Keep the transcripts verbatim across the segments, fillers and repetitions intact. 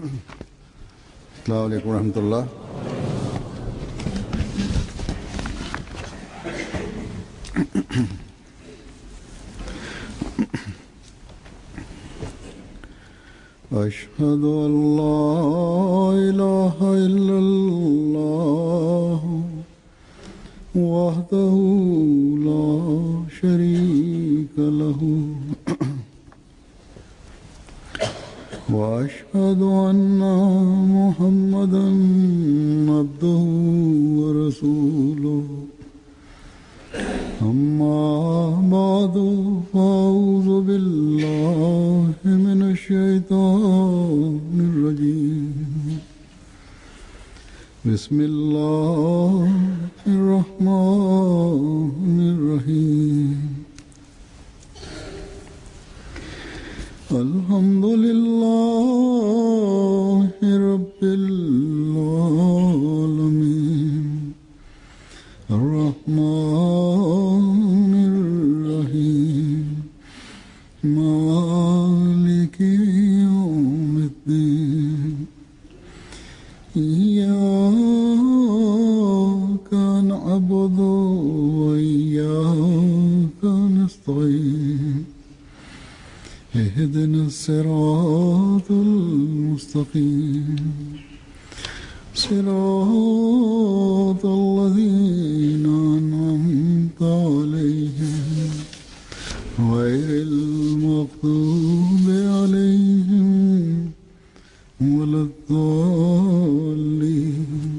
अस्सलामु अलैकुम रहमतुल्लाह। अशहदु अन ला इलाहा इल्लल्लाह वहदहु ला शरीका लहू वअशहदु अन्ना मुहम्मदन अब्दुहु व रसूलुहु अम्मा बादु फ़अऊज़ु बिल्लाहि मिनश शैतानिर रजीम बिस्मिल्लाहिर रहमानिर रहीम अल्हम्दुलिल्लाहि रब्बिल आलमीन अर्रहमानिर रहीम मालिकि यौमिद्दीन इय्याका नअबुदु व इय्याका नस्तईन اهدنا الصراط المستقيم صراط الذين أنعمت عليهم غير المغضوب عليهم ولا الضالين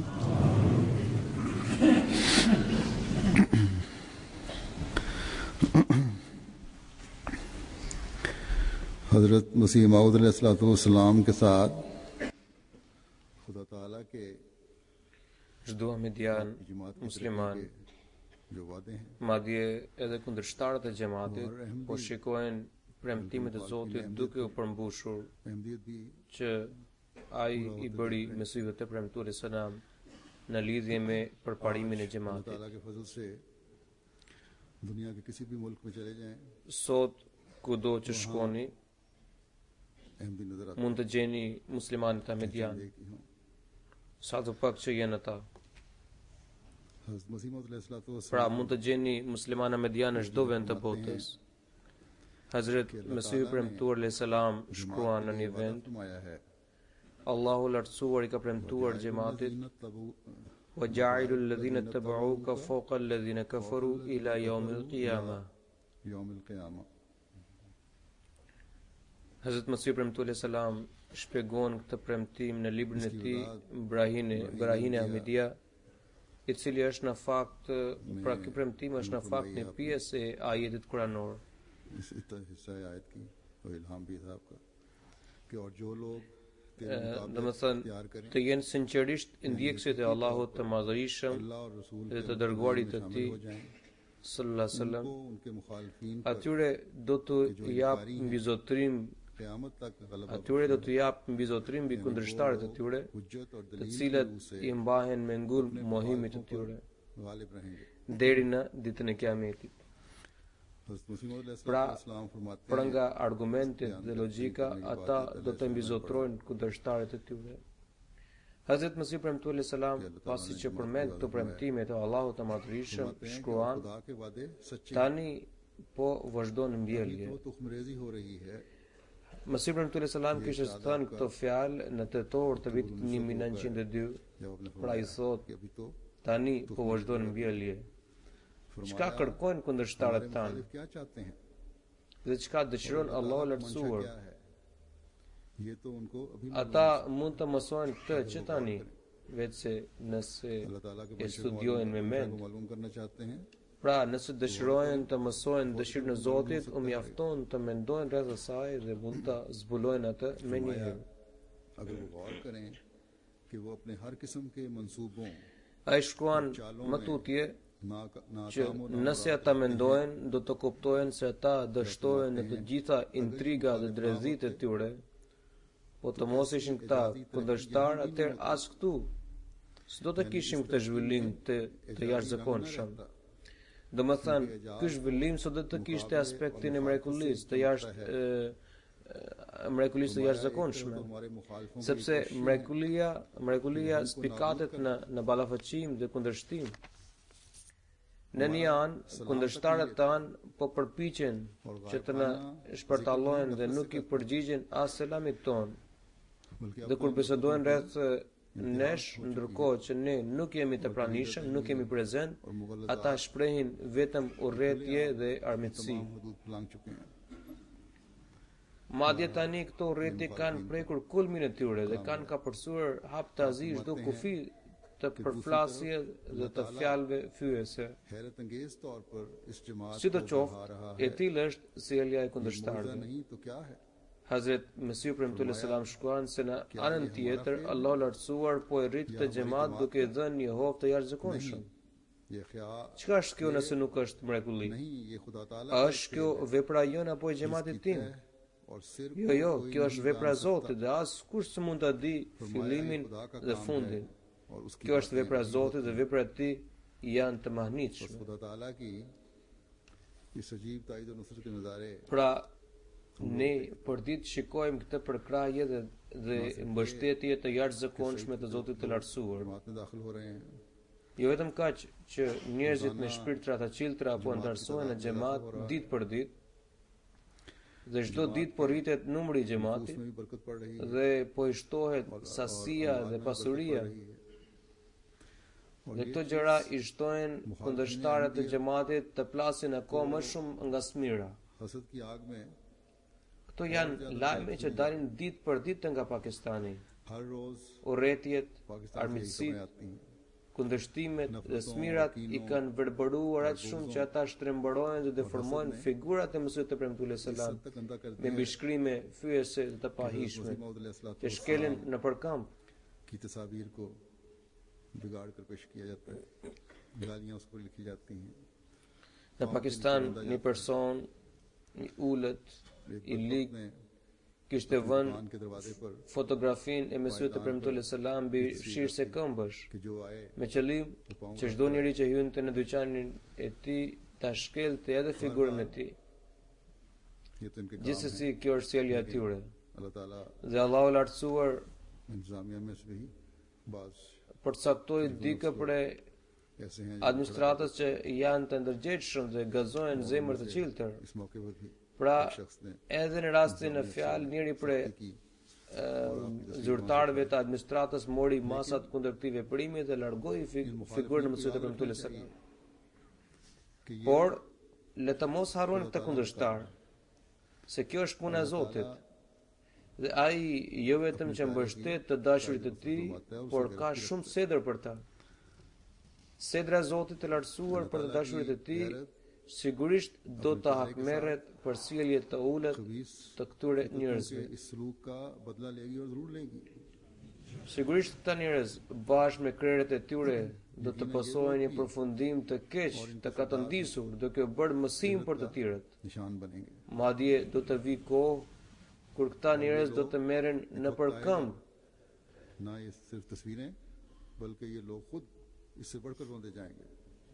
हज़रत मसीह मऊद अलैहिस्सलाम के साथ खुदा ताला के Çdo ahmedian musliman जो वादे हैं madje edhe kundërshtarët e xhamatit po shikojnë premtimet e Zotit duke u përmbushur Ahmadiyyat भी që ai i bëri mesujve të premtuar selam në lidhje me përparimin e खुदा xhamatit. ताला के फजल से दुनिया के किसी भी मुल्क में चले जाएं Sot kudo që shkoni Ahmadi नजर आते mund të gjeni muslimanët ahmedian, हैं कि हूं sa të pak që jenë ata. हज़रत मसीह मऊद अलैहिस्सलाम Pra mund të gjeni muslimanë ahmedian në çdo vend të botës. Hazret Mesihu premtuar le selam shkruan në një vend, फरमाया है Allahu lartësuar i ka premtuar xhamatit wa ja'ilu alladhina ittaba'uka fawqa alladhina kafaru ila yawmil qiyamah. यौमुल क़यामा Hazret Mesihu premtuar le selam shpjegon këtë premtim në librin e tij Brahine, Brahine Ahmedia, i cili është në fakt, pra ky premtim është në fakt një pjesë e ajetit kuranor. इस हिस्सा आयत की और इल्हाम भी था आपका कि और जो लोग Dhe më thënë, të jenë sinqerisht ndjekësit e Allahut të madhërisëm अल्लाह और रसूल dhe të dërguarit të tij हो जाएं sallallahu alaihi wasallam, उनको उनके मुखालिफिन atyre do të jap mbi zotrim, क़यामत तक गलबा atyre do të jap mbi zotrim mbi kundërshtarët e tyre, हुज्जत और të दलील cilët i mbahen me ngull mohimit të tyre Ghalib रहेंगे। deri në ditën e Kiametit. हज़रत मसीह मौऊद Pra, अलैहिस्सलाम फरमाते për हैं nga argumentet dhe logjika, ata do të mbizotrojnë kundërshtarët e tyre. Hazret Mesih premtuar le selam, pasi që përmend këto premtime të Allahut të Madhërisëm, shkruan, खुदा के वादे सच्चे tani po vazhdon mbjellje. तो तुखमरेजी हो रही है Mesih premtuar le selam kishte thënë këto fjalë në tetor të vitit një mijë e nëntëqind e dy, जब आपने pra i thot, कि अभी तो tani po vazhdon mbjellje. Çka kërkojnë kundërshtarët tanë मुखालिफ क्या चाहते हैं dhe çka dëshiron Allahu lartësuar? क्या है ये तो उनको अभी Ata mund të mësojnë këtë që tani, vetëse nëse अल्लाह ताला के e studiojnë me mend. मालूम करना चाहते हैं Pra, nëse dëshirojnë të mësojnë dëshirën e Zotit, u mjafton të mendojnë rreth asaj dhe mund ta zbulojnë atë me një herë. अगर वो गौर करें कि वो अपने हर किस्म के मंसूबों Ai shkruan më tutje ना ना që nëse ata mendojnë, do të kuptojnë se ata dështojnë në të gjitha intriga dhe drejtësitë e tyre. Po të mos ishin këta kundërshtar, atëherë as këtu s'do të kishim këtë zhvillim të, të jashtëzakonshëm. Do më thënë, ky zhvillim sot do të kishte aspektin e mrekullisë, të jashtë mrekullisë të jashtëzakonshme, हमारे मुखालिफों की sepse कोशिशें हैं mrekullia mrekullia spikatet në në ballafaqim dhe kundërshtim. Në një anë, kundërshtarët tanë po përpiqen që të na shpërtallojnë dhe nuk i përgjigjen as selamit ton. बल्कि Dhe kur bisedojnë rreth nesh, ndërkohë që ne nuk jemi të pranishëm, nuk jemi prezent, और Mughal ata shprehin vetëm urrëtie dhe armiqësi. तमाम हदूद लांघ चुके हैं। Madje tani këto urrëtie kanë prekur kulmin e tyre dhe kanë kapërsuar hap të azi çdo kufi të përplasje dhe të fjalëve fyese. हैरत अंगेज तौर पर इस जमात Si do को बढ़ा qoftë, रहा e है tillë është sjellja e मौजूदा kundërshtarëve. नहीं तो क्या है। Hazret Mesiu premtullah selam shkruan se në anën tjetër Allahu lartësuar po e rrit të xhamat duke i dhënë një hovë të jashtëzakonshëm. ये ख्याल Çka është kjo nëse nuk është mrekulli? नहीं, ये खुदा ताला A është kjo vepra jone apo e xhamatit tim? और सिर्फ Jo, jo, kjo është vepra e Zotit dhe as kush s'mund ta di fillimin dhe fundin. और उसकी Kjo është vepra e Zotit dhe veprat e Tij janë të mahnitshme. खुदा ताला की इस अजीब ताईद और नुसरत के नज़ारे Pra, ne për ditë shikojmë këtë përkrahje dhe, dhe mbështetje të jashtëzakonshme të Zotit të lartësuar. जमात में दाखिल हो रहे हैं। Jo vetëm kaq që njerëzit me shpirtra të qiltra po ndarësohen në xhamat ditë për ditë, dhe çdo ditë po rritet numri i xhamatit उसमें भी बरकत पड़ रही है dhe po i shtohet sasia dhe pasuria. Dhe këto gjëra i shtojnë kundërshtarët të xhamatit të plasin akoma më shumë nga smira. हसद की आग में Këto janë lajme që dalin ditë për ditë nga Pakistani. हर रोज Urrëtiet, पाकिस्तान से यही armiqësitë, खबरें आती हैं। kundërshtimet dhe smirat i kanë verbëruar aq shumë që ata shtrembërojnë dhe deformojnë figurat e Mesihut të premtuar selam तक गंदा कर me दिया mbishkrime fyese dhe të pahishme që shkelin në përkamp. की तस्वीर को बिगाड़ कर पेश किया जाता है। गालियां उस पर लिखी जाती हैं। Në Pakistan, një person i ulët i lig ने kishte vënë दुकान के दरवाजे पर fotografinë e Mesihut të premtuar selam mbi fshirës së këmbësh, कि जो आए me qëllim që çdo njeri që hynte në dyqanin e tij ta shkelte edhe figurën e tij. ये तो इनके काम है। Gjithsesi, kjo është sjellja e tyre. अल्लाह ताला Dhe Allahu i lartësuar इंतजामिया में से भी बाज përcaktoi dikë për ऐसे हैं जो administratës që janë të ndërgjegjshëm dhe gazojnë zemër të qiltër. इस मौके पर भी Pra, एक शख्स ने edhe në rastin e fjalë njëri prej की zyrtarëve të administratës mori masat kundër këtij veprimi dhe largoi fi- figurën e Mesihut të premtuar selam. कि ये Por le të mos harrojnë këtë kundërshtar, se kjo është puna e Zotit. Dhe ai jo vetëm që mbështet të dashurit e tij, por ka shumë sedër për ta. Sedra e Zotit të lartësuar për të dashurit e tij sigurisht do të hakmerret për sjellje të ulët खबीस të këtyre के njerëzve. इस सलूक का बदला लेगी और जरूर लेगी। Sigurisht këta njerëz bashkë me krerët e tyre do të pasojnë një përfundim të keq të katëndisur, duke u bërë mësim për të tjerët. निशान बनेंगे। Madje do të vi kohë kur këta njerëz do të merren në përkëmb. ना ये सिर्फ तस्वीरें बल्कि ये लोग खुद इससे बढ़कर रोंदे जाएंगे।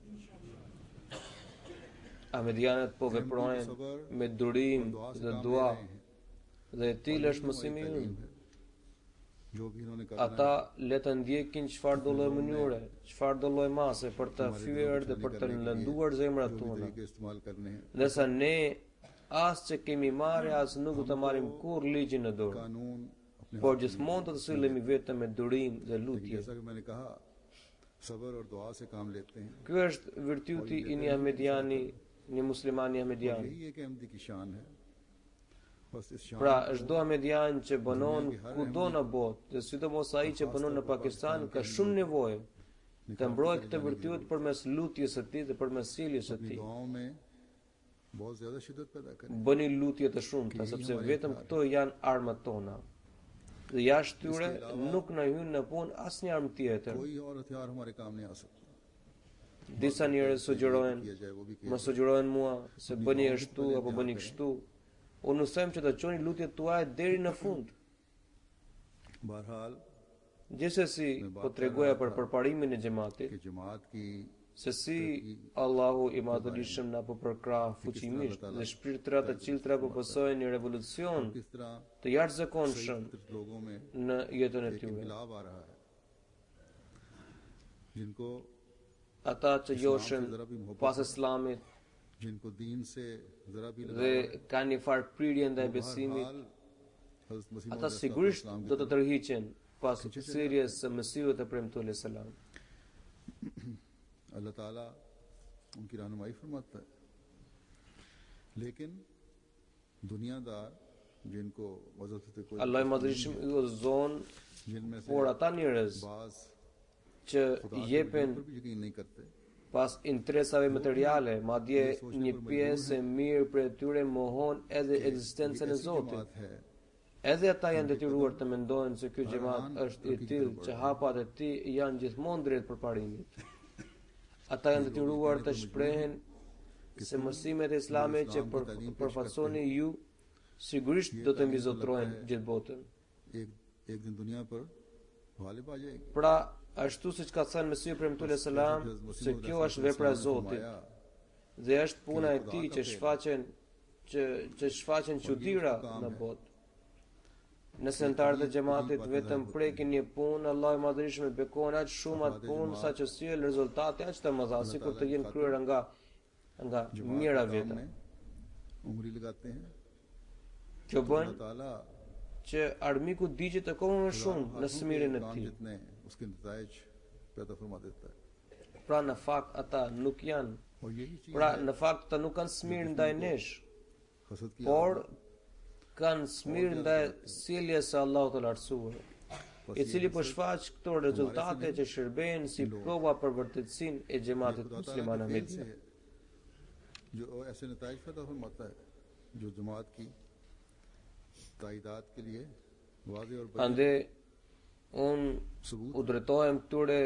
Ahmedianët po veprojnë me durim dhe dua dhe e tillë është mësimi ynë. जो भी इन्होंने कहा Ata le të ndjekin çfarë do lloj mënyre, çfarë do lloj mase për të fyer dhe për të lënduar zemrat जो भी tona. तरीके इस्तेमाल करने हैं Ndërsa ne as që kemi marrë as nuk do të marrim kurrë ligjin në dorë, कानून अपने por gjithmonë do të sillemi vetëm me durim dhe हाथ- lutje. जैसा कि मैंने कहा सब्र और दुआ से काम लेते हैं। Ky është virtyti i një Ahmediani, një muslimani Ahmedian. यही एक अहमदी की शान है। बस इस शान Pra, को çdo Ahmedian që bënon kudo në botë, dhe sidomos ai që bënon në Pakistan, ka shumë nevojë të mbrojë këtë virtyt përmes lutjes së tij dhe përmes sjelljes së अपनी tij. दुआओं में बहुत ज्यादा शिद्दत पैदा करें। Bëni lutje të shumta, sepse vetëm këto janë armët tona. Dhe jashtë tyre nuk na hyn në punë asnjë armë tjetër. कोई और हथियार हमारे काम नहीं आ सकता। Disa njerëz sugjerojnë, किया जाए वो भी किया më sugjerojnë mua se bëni ashtu apo bëni kështu. Unë nuk them që të çoni lutjet tuaja deri në fund. बहरहाल Gjithsesi, po tregoja për përparimin e xhamatit, कि जमात की se si Allahu i madhërisëm na po përkrah fuqimisht dhe shpirtrat të ciltra po pësojnë një revolucion किस तरह të jashtëzakonshëm फितरत लोगों में në jetën e एक tyre. इनकलाब आ रहा है जिनको Ata që joshen pas Islamit जिनको दीन से जरा भी dhe kanë një farë prirje ndaj besimit, हज़रत मसीह ata मौद sigurisht अलैहिस्सलाम do të tërhiqen pas thirrjes së Mesihut të premtuar selam. अल्लाह ताला उनकी रहनुमाई फरमाता है लेकिन दुनियादार जिनको वजह से कोई Allah i madhërisëm i udhëzon, जिनमें से por ata njerëz बाज që खुदा के jepen वजूद पर भी यकीन नहीं करते pas interesave materiale, madje një pjesë e mirë për tyre mohon edhe ekzistencën e ऐसी Zotit. जमात है Edhe ata janë detyruar të mendojnë se ky xhamat është i tillë që hapat e tij janë gjithmonë drejt përparimit. Ata janë detyruar të shprehen se mësimet e Islamit që për, përfaqësoni ju sigurisht do të mbizotrohen gjithë botën. एक एक दिन दुनिया पर गालिब आ जाएगी Pra, ashtu siç ka thënë Mesihu premtuar selam, se kjo është vepra e Zotit dhe është puna e tij që shfaqen që që shfaqen çuditëra në botë. Nëse anëtarët e xhamatit vetëm prekin një punë, Allahu i madhërisëm e bekon aq shumë atë punë sa që sjell rezultate aq të mëdha, sikur të jenë kryer nga nga mijëra veta. में उंगली लगाते हैं Kjo bën अल्लाह ताला që armiku digjet akoma më shumë në smirin e काम tij. जितने उसके नताइज पैदा फरमा देता है Pra në fakt ata nuk janë, और यही चीज pra है në fakt ata nuk kanë smir ndaj nesh, हसद की por kanë smir ndaj sjelljes së Allahut të lartësuar, i cili po shfaq këto rezultate që shërbejnë si prova për vërtetësinë e xhamatit खुदा ताला musliman के fail Ahmedi. से जो ऐसे नताइज पैदा फरमाता है जो जमात की ताइदाद के लिए वाज़े और बयान Ande un सबूत u drejtohem këtyre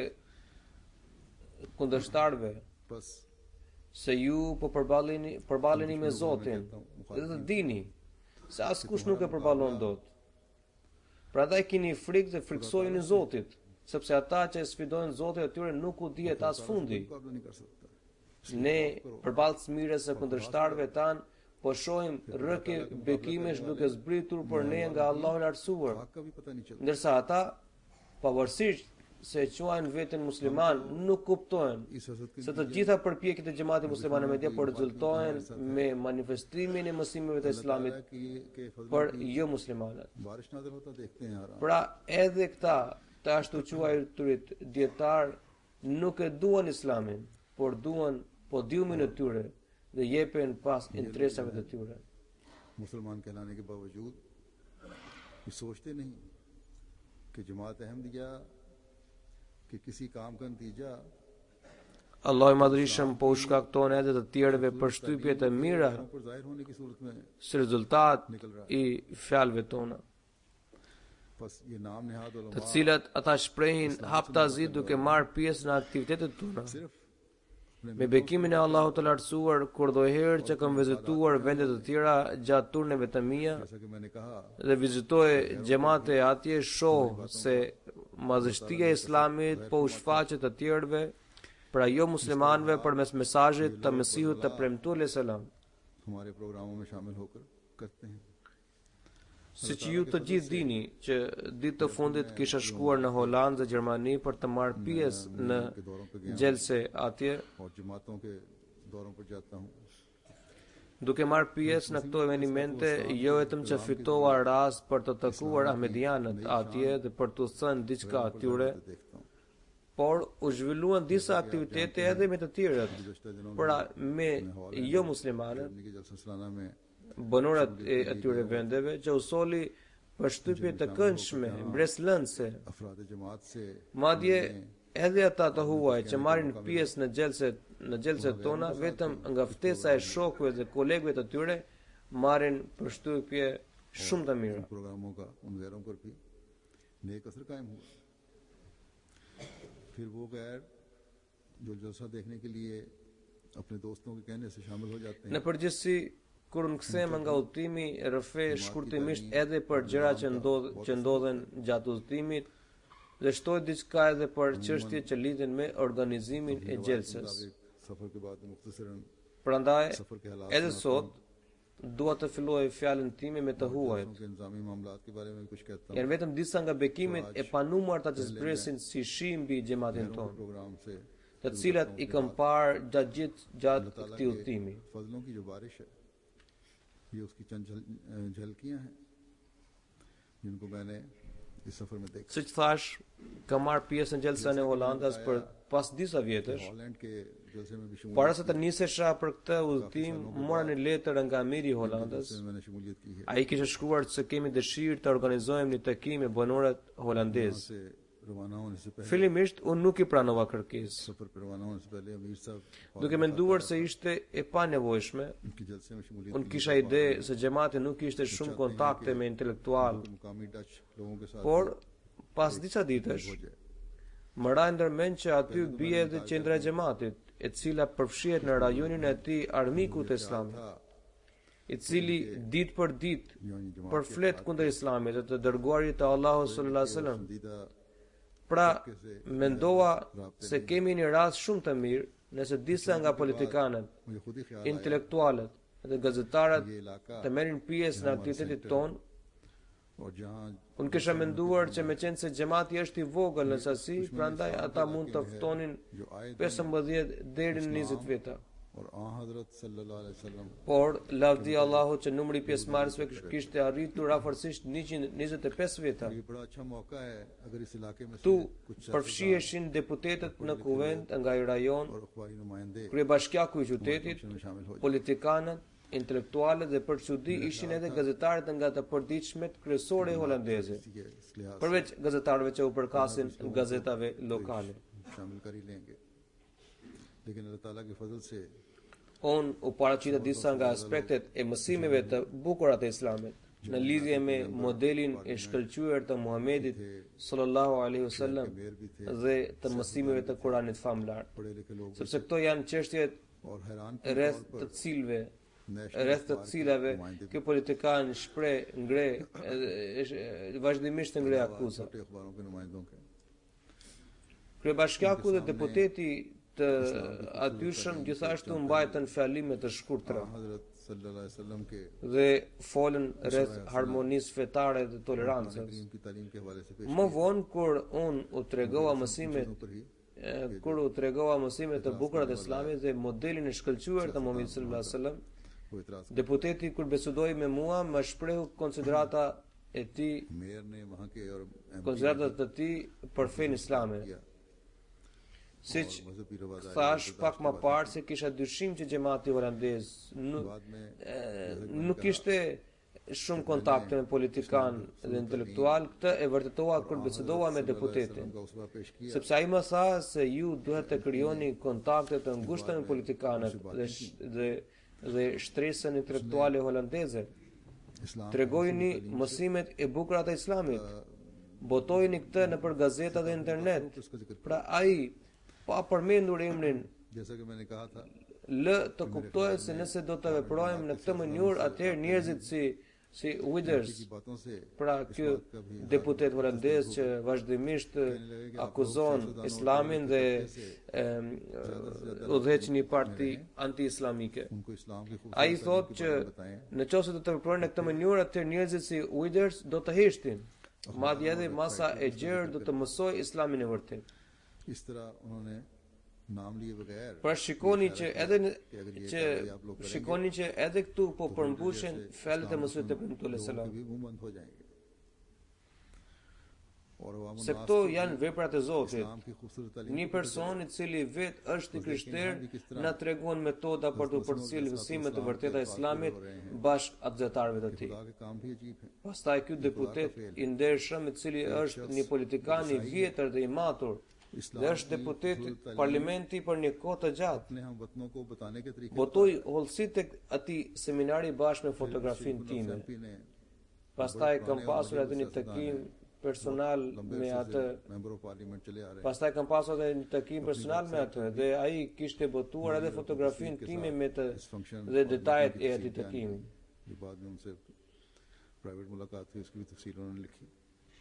kundërshtarëve बस se ju po përballeni përballeni me Zotin dhe të dini se askush nuk e përballon dot. Prandaj keni frikë dhe friksojeni Zotit, sepse ata që e sfidojnë Zotin atyre nuk u dihet as fundi. मुकाबला नहीं कर सकता Ne përballë smirës së kundërshtarëve tan po shohim rrëke bekimesh duke zbritur për ne nga Allahu i lartësuar, हक का भी पता नहीं चलता ndërsa ata pavarësisht se e quajnë veten musliman nuk kuptojnë इस हसद के se të gjitha përpjekjet e xhamatit musliman Ahmedia po rezultojnë me manifestimin e mësimeve të Islamit की के फजल për jo muslimanët. बारिश नाज़िल होता देखते हैं यार Pra edhe këta të ashtu quajturit dietar nuk e duan Islamin, por duan podiumin e tyre dhe jepen pas interesave të tyre. मुसलमान कहलाने के बावजूद ये सोचते नहीं कि जमात अहमदिया कि किसी काम का नतीजा Allahu i madhërisëm po u shkakton edhe të tjerëve për shtypje të mira पैरों पर जाहिर होने की सूरत में si rezultat i fjalëve tona, बस ये नाम नेहाद të उलमा cilat ata shprehin haptazi duke marrë pjesë në aktivitetet tona. सिर्फ Me bekimin e Allahut të lartësuar, kur do herë që kam vizituar vende të tjera gjatë turneve të mia जैसा कि मैंने कहा dhe vizitoj xhamate atje, shoh se madhështia e Islamit po u shfaqet të tjerëve, pra jo muslimanëve përmes mesazhit të Mesihut të premtuar selam. हमारे प्रोग्रामों में शामिल होकर करते हैं Siç ju të gjithë dini që ditë të fundit kisha shkuar në Holandë dhe Gjermani për të marrë pjesë në के दौरों पर गया gjelse atje, और जमातों के दौरों पर जाता हूँ duke marrë pjesë në këto evenimente, jo vetëm që fitova rast për të takuar ahmedianët atje dhe për t'u thënë diçka atyre, देखता हूँ por u zhvilluan disa aktivitete edhe me të tjerët, गुज़श्ता दिनों pra me jo muslimanët, में के जलसा सालाना में banorët e atyre vendeve që u soli për shtypje të këndshme, mbreslëndse. अफराद जमात से Madje edhe ata të huaj që marrin pjesë në gjelset në gjelset tona, vetëm nga ftesa e shokëve dhe kolegëve të tyre marrin përshtypje shumë të mira. प्रोग्रामों का उन गैरों पर भी नेक असर कायम हुआ फिर वो गैर जो जलसा देखने के लिए अपने दोस्तों के कहने से शामिल हो जाते Në हैं përgjithësi, kur në kthehemi nga udhëtimi, rrëfe shkurtimisht edhe për gjëra që ndodh që ndodhen gjatë udhëtimit dhe shtoj diçka edhe për çështje që lidhen me organizimin e gjelses. सफर के बाद मुख्तसरन Prandaj, सफर के हालात edhe sot dua të filloj fjalën time me të huajt. के इंतजामी मामलात के बारे में कुछ कहता हूँ Janë vetëm disa nga bekimet e panumarta që zbresin si shi mbi xhamatin ton, programme से të cilat i kam parë gjatë gjithë gjatë këtij udhëtimi. फजलों की जो बारिश है ये उसकी चंद झल, झलकियां हैं जिनको मैंने इस सफर में देखा Siç thash, kam marrë pjesë në gjelsen e Holandas për pas disa vjetësh. Holland के जलसे में भी शमूलियत Para se të nisesha për këtë udhëtim, mora një letër nga amiri i Holandës. से मैंने शमूलियत की है Ai kishte shkruar se kemi dëshirë të organizojmë një takim me banorët holandez. से रवाना होने से पहले Fillimisht unë nuk i pranova kërkesë, सफर पर रवाना होने से पहले अमीर साहब duke menduar se ishte e panevojshme. उनकी जलसे में शमूलियत Unë kisha ide se xhamati nuk kishte shumë kontakte me intelektual, की मुकामी डच लोगों के साथ por pas disa ditësh हो जाए më ra ndërmend që aty bie edhe qendra e xhamatit, e cila përfshihet në rajonin e tij armiku të Islamit, था i cili ditë për ditë यूं ही जमात përflet kundër Islamit dhe të dërguarit të Allahut sallallahu alaihi wasallam. पसंदीदा Pra, mendova se kemi një rast shumë të mirë nëse disa nga politikanët, मुझे खुद ही ख्याल intelektualët dhe gazetarët ये इलाका të merrin pjesë në aktivitetin ton. और जहाँ Unë kisha menduar që me qenë se xhamati është i vogël në sasi, prandaj ata mund të ftonin जो आए दिन pesëmbëdhjetë deri në njëzet veta. और आ हजरत सल्लल्लाहु अलैहि वसल्लम Por, lavdi Allahut që numri i pjesëmarrësve kishte arritur afërsisht njëqind e njëzet e pesë veta. ये बड़ा अच्छा मौका है अगर इस इलाके में से Tu कुछ përfshiheshin deputetët në kuvent nga ai rajon, और अखबारी नुमाइंदे kryebashkiaku i qytetit, फंक्शन में शामिल हो जाए politikanët, intelektualët dhe për çudi ishin edhe gazetarët nga të përditshmet kryesore holandeze, इसी के इस लिहाज përveç gazetarëve që u përkasin gazetave lokale. से शामिल कर ही लेंगे लेकिन अल्लाह ताला के फजल से Unë u paraqita disa nga aspektet e mësimeve të bukura të Islamit në lidhje me modelin e shkëlqyer të Muhamedit sallallahu alaihi wasallam mayor भी थे dhe të mësimeve të Kuranit famlar, पढ़े लिखे लोग sepse këto janë çështjet और हैरान के rreth तौर të पर cilëve national rreth të park के cilave नुमाइंदे ky politikan shpreh, ngre, edhe vazhdimisht ngre akuza. छोटे अखबारों के नुमाइंदों के Kryebashkiaku dhe deputeti të atyshëm gjithashtu mbajtën fjalime të shkurtra हजरत सल्लल्लाहु अलैहि वसल्लम के dhe folën rreth harmonisë fetare dhe tolerancës. करीम की तालीम के हवाले से पेश Më vonë kur unë u tregova mësimet पर ही e, kur u tregova mësimet të bukura të Islamit dhe modelin e shkëlqyer të Muhamedit sallallahu alaihi wasallam, वो इतराज deputeti kur bisedoi me mua më shprehu konsiderata e tij, mayor ने वहाँ के और M konsideratat e tij për fenë islame. किया Siç मजहबी रवादारी thash pak më parë se kisha dyshim që xhamati holandez nuk बाद में e, nuk kishte shumë kontakte me politikan dhe intelektual. Këtë e vërtetova kur bisedova me deputetin, का उसवा पेश किया sepse ai më tha se ju duhet të krijoni kontakte të ngushta me politikanët dhe sh- dhe dhe shtresën intelektuale holandeze. इस्लाम Tregojini mësimet e bukura të Islamit. Botojini këtë nëpër gazeta dhe internet. उसका जिक्र Pra ai pa përmendur emrin जैसा कि मैंने कहा था lë të kuptohet se nëse do të veprojmë në këtë mënyrë, atëherë njerëzit si si Wilders, की बातों से pra ky deputet holandez që vazhdimisht akuzon Islamin dhe udhëheq një parti anti-islamike. उनको इस्लाम की खूबसूरत Ai thotë që në qoftë se do të veprojnë në këtë mënyrë, atëherë njerëzit si Wilders do të heshtin. Madje edhe masa e gjerë do të mësoj Islamin e vërtet. इस तरह उन्होंने नाम लिए बगैर Pra shikoni që edhe në, që shikoni që edhe këtu po përmbushen fjalët e Mesihut të Premtuar लोगों selam. के भी मुंह बंद हो जाएंगे और अवाम Se këto janë veprat e Zotit. इस्लाम की खूबसूरत तालीम Një person i cili vet është i krishter na tregon metoda për të përcjellë mësimet e vërteta të Islamit bashkë atëzetarëve të tij. खुदा के काम भी अजीब है Pastaj ky deputet i ndershëm i cili është një politikan i vjetër dhe i matur dhe është deputet i parlamenti për një kohë të gjatë. अपने हम वतनों को बताने के तरीके Botoi hollësi tek atij seminari bashkë me fotografinë time. MP ने Pastaj kam pasur atë një takim personal me atë. Member of parliament चले आ रहे हैं Pastaj kam pasur edhe një takim personal me atë dhe ai kishte botuar edhe fotografinë time me të इस function dhe detajet e atij takimi. ये बाद में उनसे प्राइवेट मुलाकात हुई उसकी भी तफसील उन्होंने लिखी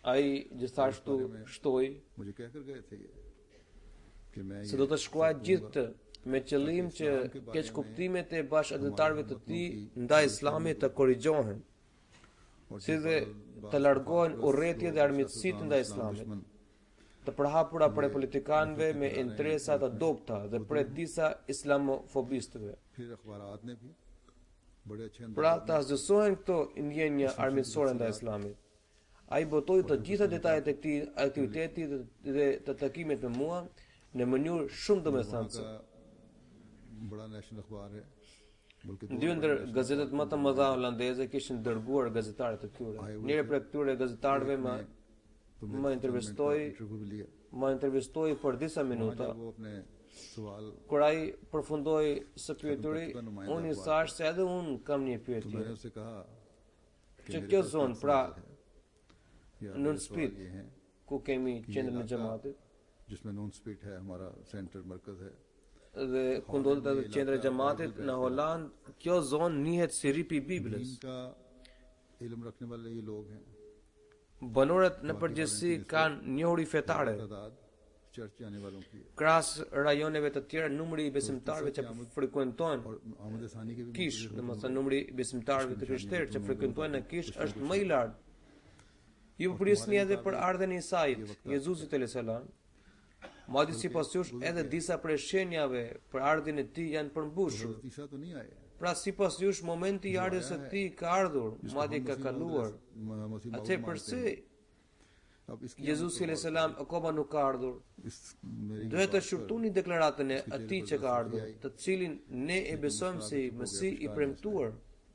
Ai gjithashtu shtoi मुझे कहकर गए थे ये कि मैं se ये do të shkruaj सब gjithë दूंगा। të me qëllim që keq kuptimet e bashkëdhetarëve të tij ndaj Islamit të korrigjohen, और si जिस dhe बार të largohen बात urrëtie जो dhe armiqësitë इस्लाम ndaj इस्लाम Islamit, दुश्मन të përhapura për politikanëve me interesa të dobta dhe për disa islamofobistëve. फिर अखबारात ने भी बड़े अच्छे Pra अंदाज të asgjësohen këto ndjenja armiqësore ndaj Islamit. Ai botoi të gjitha detajet e këtij aktiviteti dhe- dhe të takimit me mua në mënyrë shumë वहाँ domethënëse. का बड़ा नेशनल अखबार है बल्कि दो Dy ndër बड़े gazetet më të mëdha holandeze kishin dërguar gazetarë të tyre. Njëri prej këtyre gazetarëve më तो më मेरे intervistoi, इंटरव्यू भी लिया më intervistoi për disa वहाँ minuta. जब वो अपने सवाल Kur ai përfundoi së pyeturi, unë i thash se edhe unë kam një तो pyetje. मैंने उससे कहा कि Që मेरे kjo पास zonë, एक pra, सवाल है। या नून मेरे सवाल स्पीड ये हैं ku kemi कि ये qendrën e इलाका xhamatit जिसमें नून स्पीड है हमारा सेंटर मरकज है dhe ku ndodhet edhe qendra e xhamatit në Holand, kjo zonë njihet si ripi i Biblës. दीन का इल्म रखने वाले ये लोग हैं Banorët në përgjithësi kanë njohuri fetare. तादाद चर्च जाने वालों की है। Krahas rajoneve të tjera, numri i besimtarëve që frekuentojnë और आमद सानी के भी Kish, domethënë numri i besimtarëve të krishterë që frekuentojnë në Kish është më i lartë. Ju po prisni edhe për ardhen e Isait, Jezusit alayhis salam. Madje sipas jush edhe disa prej shenjave për ardhin e tij janë përmbushur. हज़रत ईसा तो नहीं आए Pra sipas jush momenti i ardhes së tij ka ardhur, madje ka kaluar. Masih Atë përse अब इसकी Jezusi alayhis salam akoma nuk ka ardhur? इस मेरी Duhet të shurtuni deklaratën e atij që ka ardhur, të cilin ne e besojmë si Mesih i premtuar.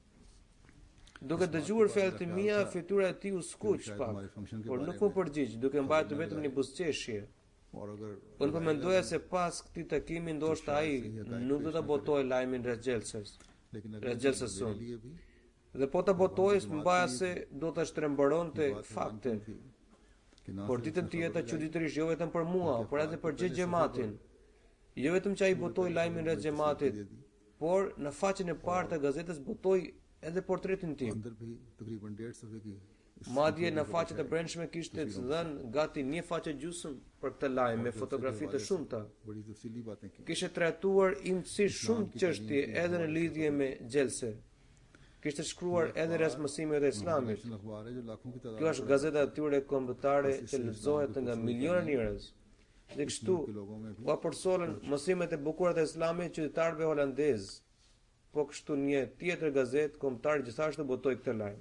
Duke dëgjuar fjalët e mia, fytyra e tij u skuq pak, por nuk u përgjigj, duke mbajtur vetëm një buzëqeshje. और अगर Unë po mendoja se pas këtij takimi ndoshta ai nuk do ta botojë lajmin rreth Xhelsës. लेकिन Rreth अगर Xhelsës मेरे sonë. लिए भी Dhe po ta botojë, mbaja se do ta shtrembëronte fakte. थी कि ना Por ditën tjetër çuditërisht jo vetëm për mua, por edhe për gjithë xhamatin. Jo vetëm që ai botoi lajmin rreth xhamatit, por në faqen e parë të gazetës botoi edhe portretin tim. अंदर भी तकरीबन डेढ़ सौ की Madje në faqet e brendshme kishte dhënë gati një faqe gjysmë për këtë lajm me fotografi të shumta. बड़ी तफसीली बातें की Kishte trajtuar imësisht shumë çështje edhe në lidhje me Xhelse. Kishte shkruar edhe rreth mësimeve të Islamit. National अखबार है जो लाखों की तादाद Kjo është gazeta e tyre kombëtare që lexohet nga miliona njerëz. Dhe kështu के लोगों में भी u përsolen mësimet e bukura të Islamit qytetarëve holandez. Po kështu një tjetër gazetë kombëtare gjithashtu botoi këtë lajm.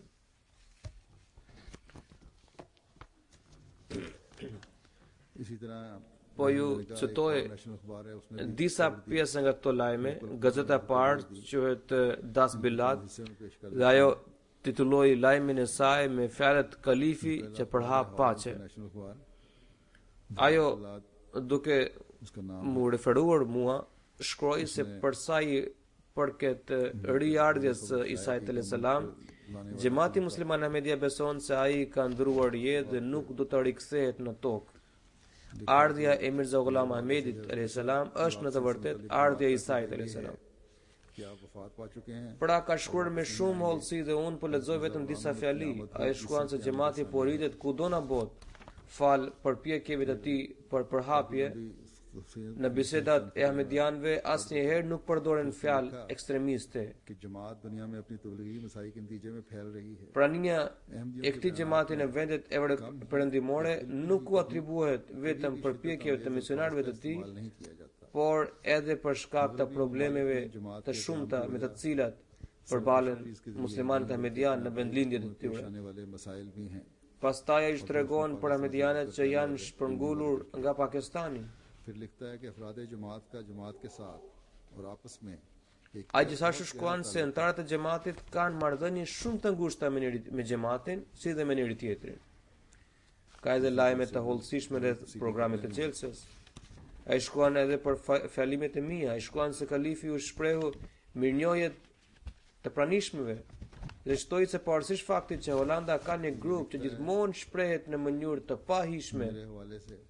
इसी तरह Po ju citoj national अखबार है उसमें disa pjesë nga këto lajme. Gazeta e parë quhet Das Bilad हिस्से में पेश कर dhe ajo titulloi lajmin e saj me fjalët kalifi që përhap paqe. National अखबार Ajo duke उसका नाम mu referuar mua shkroi se për sa i përket riardhjes së Isait alayhis salam, Xhamati musliman Ahmedia beson se ai ka ndruar jetë dhe nuk do të rikthehet në tokë. Ardhja e Mirza Ghulam Ahmedit alayhis salam është në të vërtetë ardhja e Isait alayhis salam. कि आप वफात पा चुके हैं Pra ka shkruar me shumë hollësi dhe unë po lexoj vetëm disa fjali. Ai shkruan se xhamati po rritet kudo në botë. Fal përpjekjeve të tij për përhapje, në bisedat e Ahmedianëve asnjëherë nuk përdoren fjalë ekstremiste. कि जमात दुनिया में अपनी तबलीगी मसाई के नतीजे में फैल रही है Prania e këtij xhamati në vendet e perëndimore nuk u atribuohet vetëm përpjekjeve të misionarëve të tij, इस्तेमाल नहीं किया जाता por edhe për shkak të problemeve të shumta me të cilat përbalen muslimanët ahmedianë në vendlindjet e पेश tyre. आने वाले मसाइल भी हैं Pastaj ai tregon për ahmedianët që janë shpërngulur nga Pakistani. फिर लिखता है कि अफराद जमात का जमात के साथ और आपस में एक Ai gjithashtu shkruan se anëtarët e xhamatit kanë marrëdhënie shumë të ngushta me njëri me xhamatin, si dhe me njëri tjetrin. Ka edhe lajme të hollësishme rreth programit të Xhelsës. Ai shkruan edhe për fa- fjalimet e mia, ai shkruan se kalifi u shprehu mirënjohjet të pranishmëve. Dhe shtoi se pavarësisht faktit që Holanda ka një grup që gjithmonë shprehet në mënyrë të pahishme मेरे हवाले से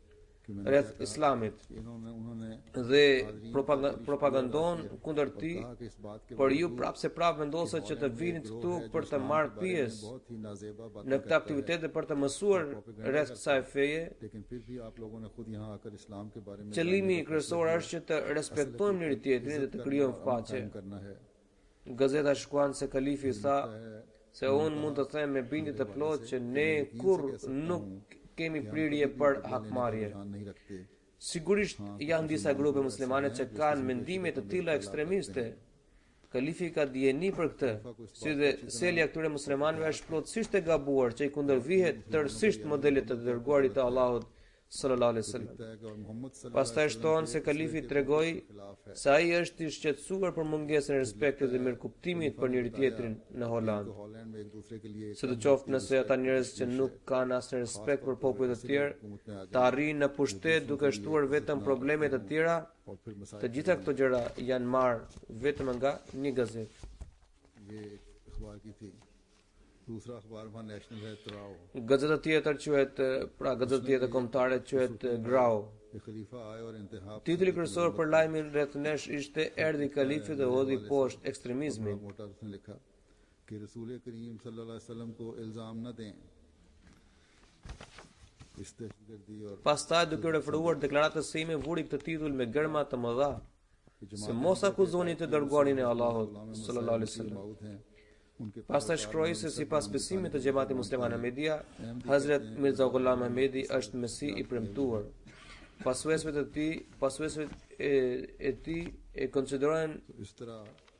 कि मैंने rreth क्या कहा islamit कि इन्होंने उन्होंने dhe propag- propagandon kundër ti, कहा कि इस बात के por ju बावजूद prapë se prapë vendosët që të Holland में vini एक गिरोह këtu है जो për të इस्लाम marrë के बारे में pjesë बहुत ही नाजेबा në बातें këtë करता है, aktivitet dhe për të mësuar rreth kësaj feje. लेकिन फिर भी आप लोगों ने खुद यहाँ आकर इस्लाम के बारे में Qëllimi जानने का kryesor फैसला është që të respektojmë njëri tjetrin dhe të krijojmë किया और paqe. कायम करना है। Gazeta shkruan se kalifi tha se unë mund të them me bindje të plotë që ne kurr nuk kemi prirje për hakmarrje. ध्यान नहीं रखते। Sigurisht janë disa grupe muslimane që kanë mendime të tilla ekstremiste. Kalifi ka dijeni për këtë, si dhe selja këtyre muslimanëve është plotësisht e gabuar që i kundërvihet tërësisht modelit të dërguarit të Allahut sallallahu alaihi wasallam. Pastaj shtohen se kalifi tregoi se ai është i shqetësuar për mungesën e respektit dhe mirëkuptimit për njëri tjetrin në Holand. Holland में एक दूसरे के लिए Se të qoftë nëse ata njerëz që nuk kanë asnjë respekt për popujt të tjerë, të arrijnë në pushtet duke shtuar vetëm probleme të tjera, और फिर मसाइल të gjitha këto gjëra janë marrë vetëm nga një gazetë. ये एक अखबार की थी। दूसरा अखबार वहाँ नेशनल है त्राव। Gazeta tjetër quhet, pra gazeta tjetër kombëtare quhet Grau. ये खलीफा आए और इंतहा Titulli kryesor për lajmin rreth nesh ishte erdhi kalifi dhe hodhi poshtë ekstremizmin. मोटा उसने लिखा कि रसूल करीम सल्लल्लाहु अलैहि वसल्लम को इल्जाम न दें इस दहशतगर्दी और Pastaj duke referuar deklaratës së ime vuri këtë titull me gërma të mëdha se mos akuzoni të dërguarin e Allahut sallallahu alaihi wasallam. मौत हैं उनके Pastaj shkroi se sipas besimit të xhamatit musliman Ahmedia, Hazrat Mirza Ghulam Ahmedi është mesi i premtuar. Pasuesve të tij, pasuesve e, e tij e konsiderojnë इस तरह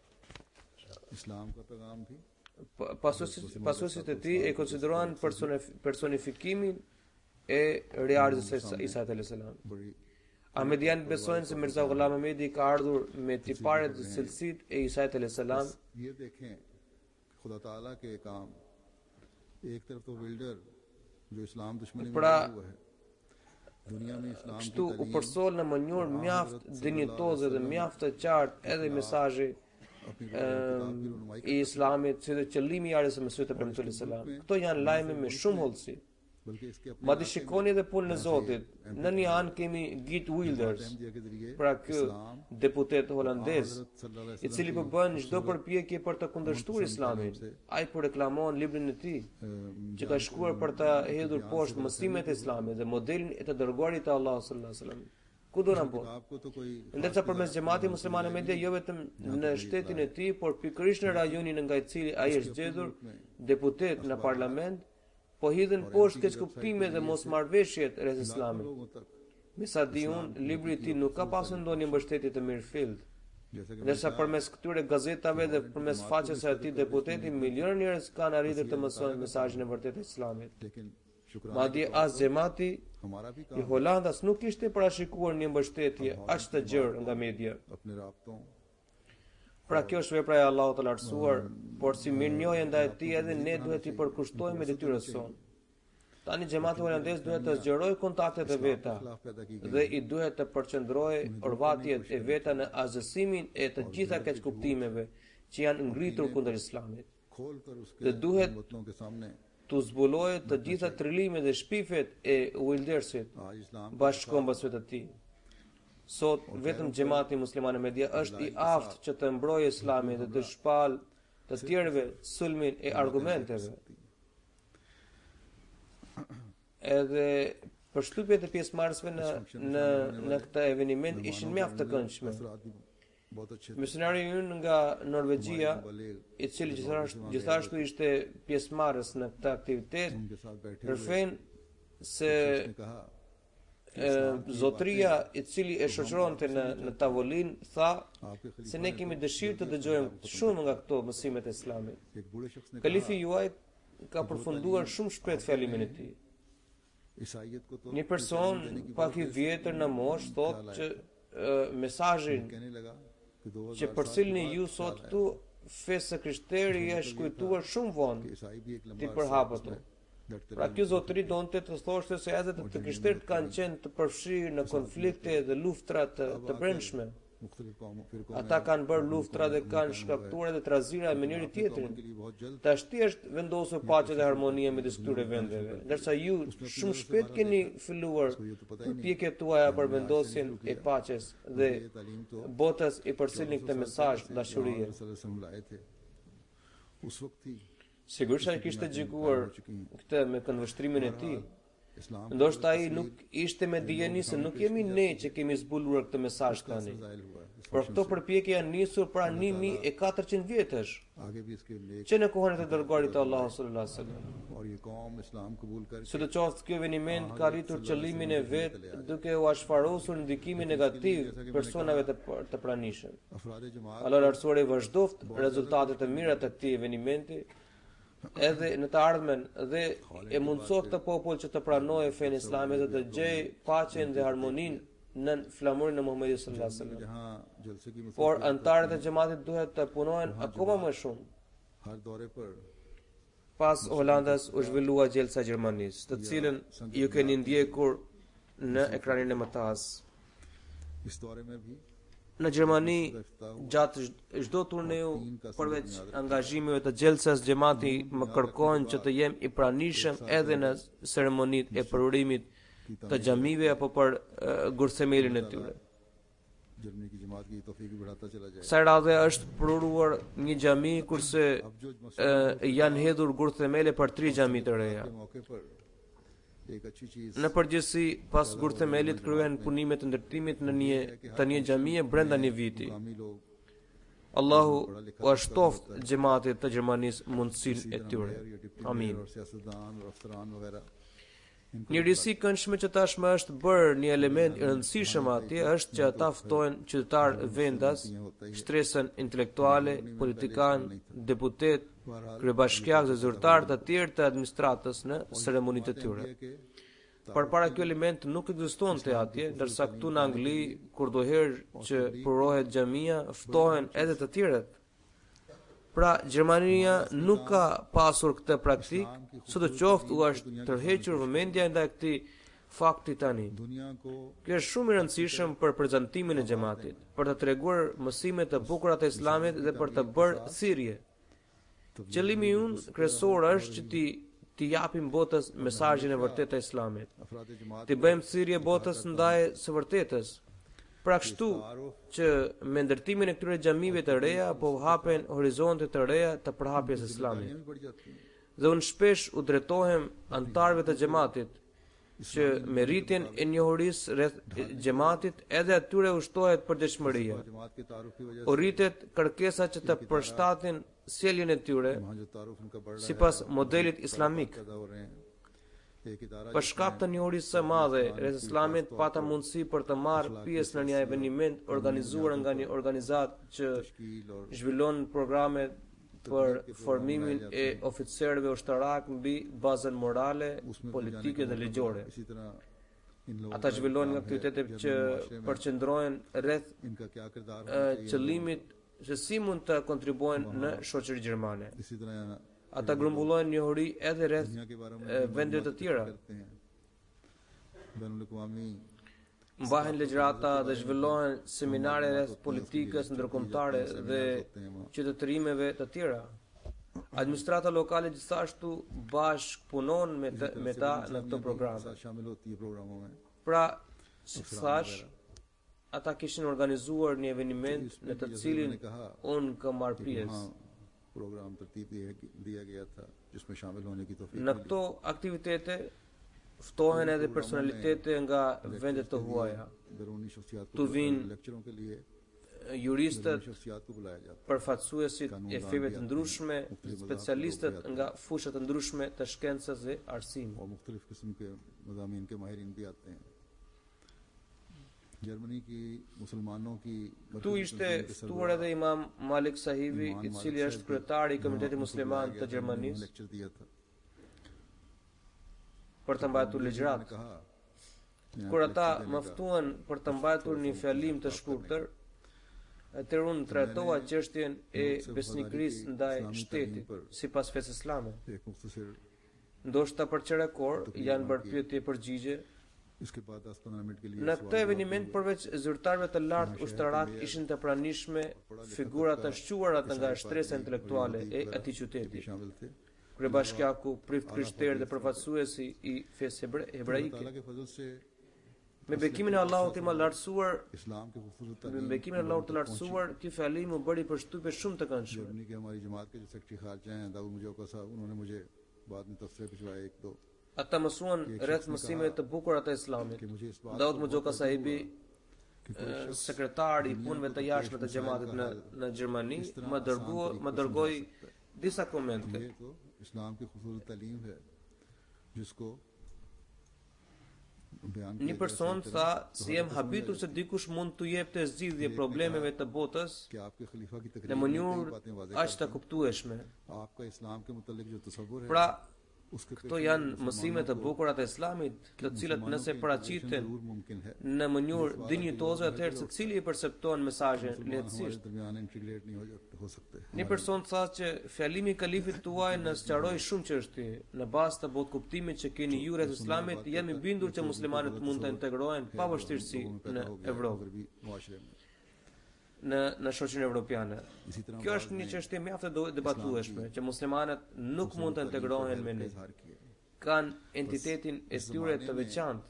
इस्लाम का पैगाम भी pa- pasuesit pasuesit e tij e konsiderojnë personif- personifikimin e realizës së Isa alayhis salam. बड़ी Ahmedian besojnë se Mirza Ghulam Ahmedi ka ardhur me tiparet dhe cilësitë e Isa alayhis salam. ये देखें कि खुदा ताला के काम एक तरफ तो बिल्डर जो इस्लाम दुश्मनी में Pra- लगा हुआ है दुनिया में इस्लाम की Kështu u तालीम përsol në mënyrë mjaft dinjitoze dhe mjaft të qartë edhe mesazhi अपनी em, i Islamit, si dhe qëllimi i arjes së Mesihut të premtuar selam. Këto janë lajme me shumë hollësi. बल्कि इसके अपने Madje shikoni edhe punën e Zotit. Në një anë kemi Geert Wilders, Ahmadiyya के जरिए pra ky deputet holandez, हजरत सल्लल्लाहु अलैहि i cili po bën çdo përpjekje për të kundërshtuar Islamin. Ai po reklamon librin e tij, वसल्लम që ka shkruar për të hedhur poshtë mësimet e Islamit dhe modelin e të dërguarit të Allahut sallallahu alaihi wasallam. Ku do na botë? आपको तो कोई Ndërsa përmes xhamatit musliman Ahmedia jo vetëm në shtetin e tij, por pikërisht në rajonin nga i cili ai është zgjedhur deputet në parlament, po hidhen poshtë keq kuptime dhe mosmarrveshjet rreth Islamit. लोगों तक Me sa di unë, libri i tij nuk ka pasur ndonjë mbështetje të mirëfillt. जैसे कि Ndërsa përmes këtyre gazetave dhe përmes faqes së atij deputeti, miliona njerëz kanë arritur të mësojnë mesazhin e vërtetë të Islamit. लेकिन शुक्राना Madje as xhamati हमारा भी i काम Holandas nuk ishte parashikuar një mbështetje aq të gjerë nga media. अपने राब्तों Pra kjo është vepra e Allahut të lartësuar, por si mirënjohje ndaj tij edhe ne duhet i përkushtojmë detyrës sonë. Tani xhamati holandez duhet të zgjerojë kontaktet e veta खिलाफ पैदा की dhe i duhet të përqendrojë orvatjet e veta në azësimin e të gjitha keqkuptimeve që janë ngritur kundër Islamit. खोल कर उसके Dhe duhet उम्मतों के सामने të zbulojë të gjitha trillimet dhe shpifet e Wildersit, आज इस्लाम bashkëkombësve të tij. Sot vetëm xhamati musliman Ahmedia është i aftë që të mbrojë Islamin dhe të shpalë të tjerëve sulmin e argumenteve. Edhe përshtypjet e pjesëmarrësve në në në këtë eveniment ishin mjaft të këndshme. असरात भी बहुत अच्छे थे Misionari ynë nga Norvegjia, बलेग i cili gjithashtu, gjithashtu ishte pjesëmarrës në këtë aktivitet, उनके साथ बैठे हुए përfen se ने कहा e, zotria i cili e shoqëronte në në tavolinë tha आपके खलीफा se ne kemi dëshirë të dëgjojmë shumë nga këto mësimet e Islamit. एक बूढ़े शख्स ने Kalifi juaj ka përfunduar shumë shpejt fjalimin e tij. ईसाइयत को तो Një person pak i vjetër në moshë thotë që e, mesazhin कहने लगा कि दो që përcilni ju sot këtu fesë krishteri është kujtuar shumë vonë. ईसाई भी एक Ti लंबा përhap ato. लड़ते Pra kjo zotëri donte të thoshte se edhe të, të krishterët kanë qenë të përfshirë në konflikte dhe luftra të, të brendshme. मुख्तलिफ कौमों फिरकों में Ata kanë bërë luftra dhe kanë shkaktuar edhe trazira me njëri tjetrin. Tashti është vendosur paqja dhe harmonia midis këtyre vendeve, ndërsa ju shumë shpejt keni filluar përpjekjet tuaja për vendosjen e paqes dhe botës i përcjellni këtë mesazh dashurie. Sigurisht ai kishte gjikuar këtë me këndvështrimin e tij. Ndoshta ai nuk ishte me dijeni se nuk jemi ne që kemi zbuluar këtë mesazh tani. Por këto përpjekje janë nisur para një mijë e katërqind vjetësh, që në kohën e të dërguarit të Allahut sallallahu alaihi wasallam. Sidoqoftë ky eveniment ka arritur qëllimin e vet duke u ashfarosur ndikimin negativ personave të, të pranishëm. Allah lartësuar i vazhdoft rezultatet e mira të këtij eventi edhe në të ardhmen dhe e mundësoft të popull që të pranojë fenë islame dhe të gjej paqen dhe harmoninë në flamurin e Muhamedit sallallahu alaihi wasallam. Por antarët e xhamatit duhet të punojnë akoma më shumë. Pas Holandës u zhvillua gjelsa e Gjermanisë, të cilën ju keni ndjekur në ekranin e mëtas. Në Gjermani, gjatë çdo turneu, përveç angazhimeve të gjelsas, xhamati më kërkojnë që të jem i pranishëm edhe në ceremonitë e përurimit të xhamive apo për uh, gurthemelin e tyre. Sa radhe është përuruar një xhami kurse uh, janë hedhur gurthemele për tri xhami të reja. Në përgjithësi, pas gurthemelit kryen punimet të ndërtimit në një të një xhamie brenda një viti. Allahu u ashtoft xhamatit të Gjermanisë mundësinë e tyre. Amin. Një risi këndshme që tashmë është bërë një element i rëndësishëm atje është që ata ftojnë qytetarë vendas, shtresën intelektuale, politikan, deputet, kryebashkiak dhe zyrtar të tjerë të administratës në ceremonitë e tyre. Përpara ky element nuk ekzistonte atje, ndërsa këtu në Angli, kur doherë që purohet xhamia, ftohen edhe të tjerët. Pra, Gjermania nuk ka pasur këtë praktik, sidoqoftë u është tërhequr vëmendja ndaj këtij fakti tani. Kjo është shumë i rëndësishëm për prezantimin e xhamatit, për të treguar mësimet e bukura të Islamit dhe për të bërë thirrje. Qëllimi ynë kryesor është që ti t'i japim botës mesazhin e vërtetë të Islamit. Ti bëjmë thirrje botës ndaj së vërtetës. Pra kështu që me ndërtimin e këtyre xhamive të reja po hapen horizonte të reja të përhapjes së Islamit. Dhe unë shpesh u drejtohem antarëve të xhamatit që me rritjen e njohurisë rreth xhamatit edhe atyre ushtohet përgjithshmëria. U rritet kërkesa që të përshtatin sjelljen e tyre sipas modelit islamik. Për shkak të njohurisë së madhe rreth Islamit, pata mundësi për të marrë pjesë në një eveniment organizuar nga një organizatë që zhvillon programe për formimin e oficerëve ushtarak mbi bazën morale, politike dhe ligjore. Ata zhvillojnë nga aktivitetet që përqendrohen rreth qëllimit se si mund të kontribuojnë në shoqërinë gjermane. Ata grumbullojnë njohuri edhe rreth vendeve të tjera. Mbahen legjërata dhe zhvillohen seminare rreth politikës ndërkombëtare dhe qytetërimeve të tjera. Administrata lokale gjithashtu bashkëpunon me të, me ta në këto programe. Pra, si thash, ata kishin organizuar një eveniment në të cilin unë kam marrë pjesë. Programme तरतीब दिया गया था जिसमें शामिल होने की तौफीक Në këto aktivitete ftohen edhe personalitete nga vendet të huaja. Tu vinë लेक्चरों के लिए juristët, शख्सियत को बुलाया जाता përfaqësuesit e feve të ndryshme, specialistët nga fusha të ndryshme të shkencës dhe arsimit. और मुख्तलिफ किस्म के मज़ामीन के माहिरीन भी आते हैं. जर्मनी की मुसलमानों की Tu ishte ftuar edhe Imam Malik Sahibi, i cili është kryetari i Komunitetit Musliman të Gjermanisë, lecture दिया था. për të mbajtur ligjërat. Kur ata më ftuan për të mbajtur një fjalim të shkurtër, atëherë unë trajtova çështjen e besnikërisë ndaj shtetit sipas fesë islame. एक मुख्तसर Ndoshta për çerekor janë bërë pyetje përgjigje इसके बाद दस पंद्रह मिनट के लिए Në सवाल këtë जवाब eveniment हुए। përveç zyrtarëve të lartë ushtarak ishin të pranishme figura të shquara nga shtresa intelektuale e atij भी qyteti. शामिल थे। Kryebashkiaku, prift krishterë dhe përfaqësuesi i fesë hebre- अल्लाह hebraike. ताला के फजल से Me bekimin e Allahut i Madhlartësuar, इस्लाम के खूबसूरत me तालीम bekimin e Allahut të lartësuar, ky fjalim u bëri përshtypje shumë të këndshme. Germany के हमारी जमात के जो सेक्रेटरी खारजा हैं दाऊद मुजौका साहब, उन्होंने मुझे बाद में तफसीर भिजवाया एक दो Ata mësuan rreth mësimeve të bukura të Islamit. कि मुझे इस बात Daud पर Muxhoka बहुत sahibi, कि कोई eh, शख्स sekretari i punëve të jashtme të xhamatit në në Gjermani, më dërgoi më dërgoi disa komente. ये तो इस्लाम की खूबसूरत तालीम है जिसको बयान Një किया person जा tha सकता si jem habitur se dikush mund të jepte zgjidhje problemeve të botës कि आपके खलीफा की në तकरीर में कई mënyrë बातें वाज़ेह aq të kuptueshme. आपका इस्लाम के मुतालिक जो तसव्वुर है Pra, उसके këto janë mësime të bukura të Islamit, të cilat nëse paraqiten जरूर मुमकिन है në mënyrë dinjitoze, atëherë secili i percepton mesazhin हमारे lehtësisht. दरमियान इंटीग्रेट नहीं हो, हो सकते Një person tha që fjalimi i kalifit tuaj na sqaroi shumë çështje. Në bazë të botë kuptimit që keni ju rreth Islamit, jam i bindur që muslimanët mund të integrohen pa vështirësi në Evropë, garbi मुआशरे में në në shoqërinë evropiane. इसी तरह Kjo është një çështje mjaft e do- debatueshme, që muslimanët nuk mund të integrohen me ne. इजहार किया Kanë entitetin e tyre të veçantë.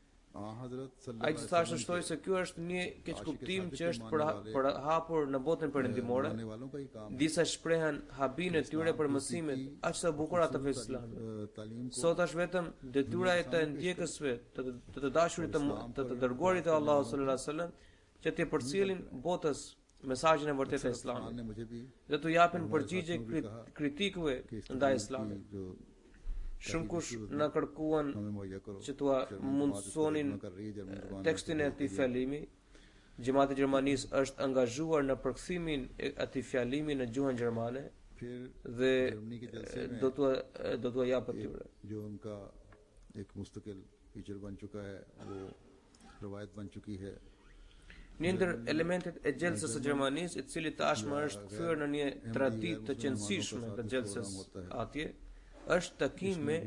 आ हजरत Ai सल्लल्लाहु që thashë shtoj se kjo është një keqkuptim që është për, për hapur në botën perëndimore. आने वालों का ही काम Disa shprehen habin e tyre për mësimet aq të bukura të fesë islamit. अ, तालीम को Sot është vetëm detyra e të ndjekësve, të të, të, të dashurit të, të, të dërguarit të Allahu sallallahu alaihi wasallam, që të përcjellin botës mesazhin e vërtetë të Khan Islamit ने मुझे भी dhe të japin përgjigje kri- kritikëve कि इस ndaj तकरीर Islamit. की जो Shumë kush na kërkuan हमें मुहैया करो që tua mundsonin कर रही है जर्मन जुबान में tekstin e atij fjalimi. Gjemati i Gjermanisë është angazhuar në përkthimin e atij fjalimi në gjuhën gjermane फिर dhe जर्मनी के जलसे में do t'ua do t'ua jap atyre. जो उनका एक मुस्तकिल फीचर बन चुका है वो रवायत बन चुकी है Një ndër elementet e gjelsës së Gjermanisë, i cili tashmë është kthyer në një traditë të qëndësishme të gjelsës atje, është takim me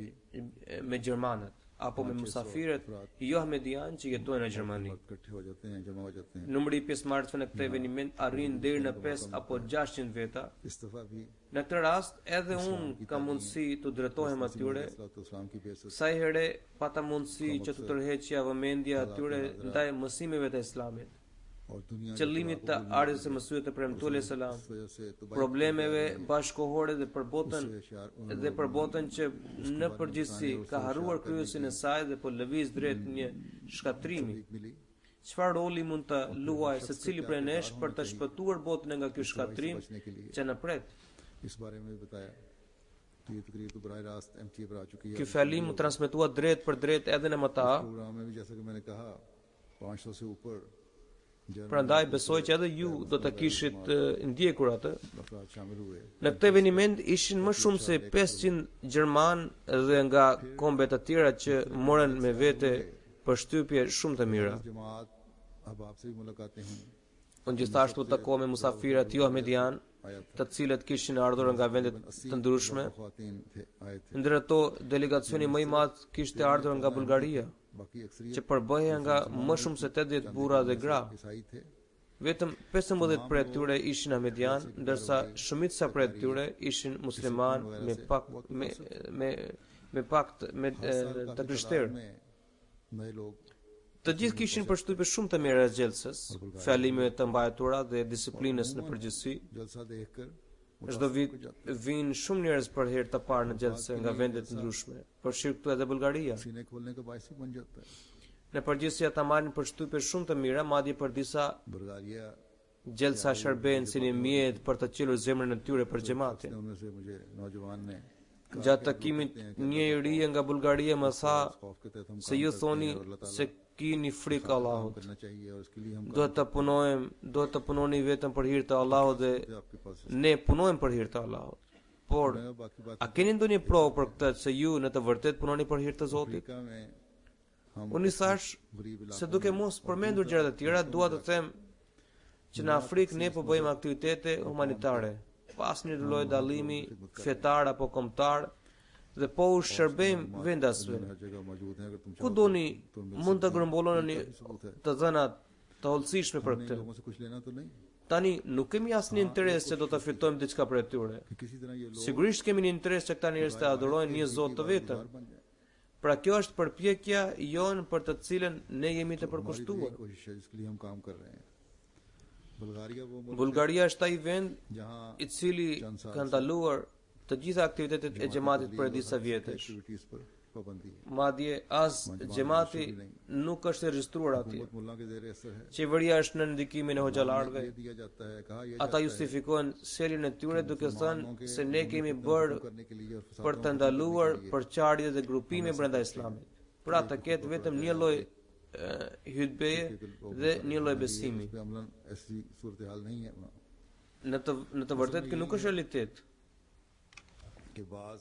me gjermanët apo me musafirët jo ahmedian që jetojnë në Gjermani. इकट्ठे हो जाते हैं जमा हो जाते हैं Numri i pjesëmarrësve në këtë eveniment arrin deri në pesë apo gjashtëqind veta. इस दफा भी Në këtë rast, edhe unë kam mundësi të drejtohem atyre. इस्लाम की बेइज्जती Sa i herë pata mundësi që të tërheqja vëmendja atyre ndaj mësimeve të Islamit. और दुनिया की Qëllimit të ardhjes së mësuesve të premtuar selam, इस वजह से तो problemeve bashkohore dhe për botën शार dhe për botën që në përgjithësi ka harruar kryesin e saj dhe po lëviz drejt një shkatrimi. मिली Çfarë roli mund të luajë secili prej nesh për të shpëtuar botën nga ky shkatrim që na pret? इस बारे में भी बताया तो ये तकरीर तो बराह रास्त एमटीए पर आ चुकी है Ky fjalim u transmetua drejt për drejt edhe në M T A. Programme में भी जैसा कि मैंने कहा पाँच सौ से ऊपर Prandaj besoj që edhe ju do të kishit uh, ndjekur atë. अफराद शामिल हुए Në këtë eveniment ishin më shumë se pesëqind gjerman dhe nga kombe të tjera që morën me vete përshtypje shumë të mira. जमात अब आपसे भी मुलाकातें हुई Unë gjithashtu takova me musafirat jo ahmedian, të cilët kishin ardhur nga vende të ndryshme. ख्वातीन थे आए थे Ndër ato, delegacioni më i madh kishte ardhur nga Bullgaria, बाकी अक्सरियत që përbëhej nga më shumë se tetëdhjetë burra dhe gra. ईसाई थे Vetëm pesëmbëdhjetë prej tyre ishin ahmedian, ndërsa shumica prej tyre ishin musliman me pak me me me pak të- me e, të krishterë. में नए लोग Të gjithë kishin përshtypje shumë të mira të gjelsës, fjalimeve të mbajtura dhe disiplinës në përgjithësi. जलसा देखकर Çdo vit vinë shumë njerëz për herë të parë në gjelse nga vende të ndryshme, përfshirë këtu edhe Bullgaria. सीने खोलने का बायस भी बन जाता है Në përgjithësi ata marrin përshtypje shumë të mira, madje për disa Bulgaria gjelsa shërben si një mjet për të qelur zemrën e tyre për xhamatin. उनमें से मुझे नौजवान ने Gjatë takimit një i ri nga Bullgaria më tha खौफ के तहत हम se ju thoni se keni frikë Allahut. करना चाहिए और इसके लिए हम Duhet të punojmë, duhet të punoni vetëm për hir të Allahut dhe आपके पास ne punojmë për hir të Allahut. Por बाकी बात a keni ndonjë provë për këtë se ju në të vërtet punoni për hir të Zotit? Africa में हम Unë i thash गरीब se इलाकों duke mos përmendur gjëra të tjera, dua të them që në Afrikë ne po bëjmë aktivitete humanitare, pas një lloj dallimi fetar apo kombëtar, dhe po u shërbejmë vendasve. हर जगह मौजूद हैं अगर तुम Ku चाहो doni तो मिल mund të सकती हैं। grumbulloni इसका भी सबूत है। të dhënat të hollësishme për हमने इन këtë. लोगों से कुछ लेना तो नहीं Tani nuk kemi asnjë interes që do të fitojmë diçka prej tyre. कि किसी तरह ये लोग Sigurisht kemi një interes që këta njerëz të adhurojnë një Zot të vetëm. बन जाए। Pra kjo është përpjekja jonë për të cilën ne jemi të हमारी तो përkushtuar. यही कोशिश है जिसके लिए हम काम कर रहे हैं। बुल्गारिया वो मुल्क Bullgaria është ai vend जहाँ i cili ka ndaluar të gjitha aktivitetet e xhamatit për disa vjetësh. Activities पर पाबंदी है। Madje as xhamati nuk është i regjistruar atje. हुकूमत मुल्ला के ज़ेर असर है। Qeveria është në ndikimin e hoxhallarëve. ये दिया जाता है कहा ये Ata justifikojnë sjelljen e tyre duke thënë se ne kemi bërë करने के लिए और फसाद për të ndaluar përçarjet dhe grupime brenda islamit. Pra të ketë vetëm një lloj hutbeje dhe një lloj besimi. पे अमलन ऐसी सूरत हाल नहीं है वहाँ। Në të në të vërtetë kjo nuk është realitet. के बाद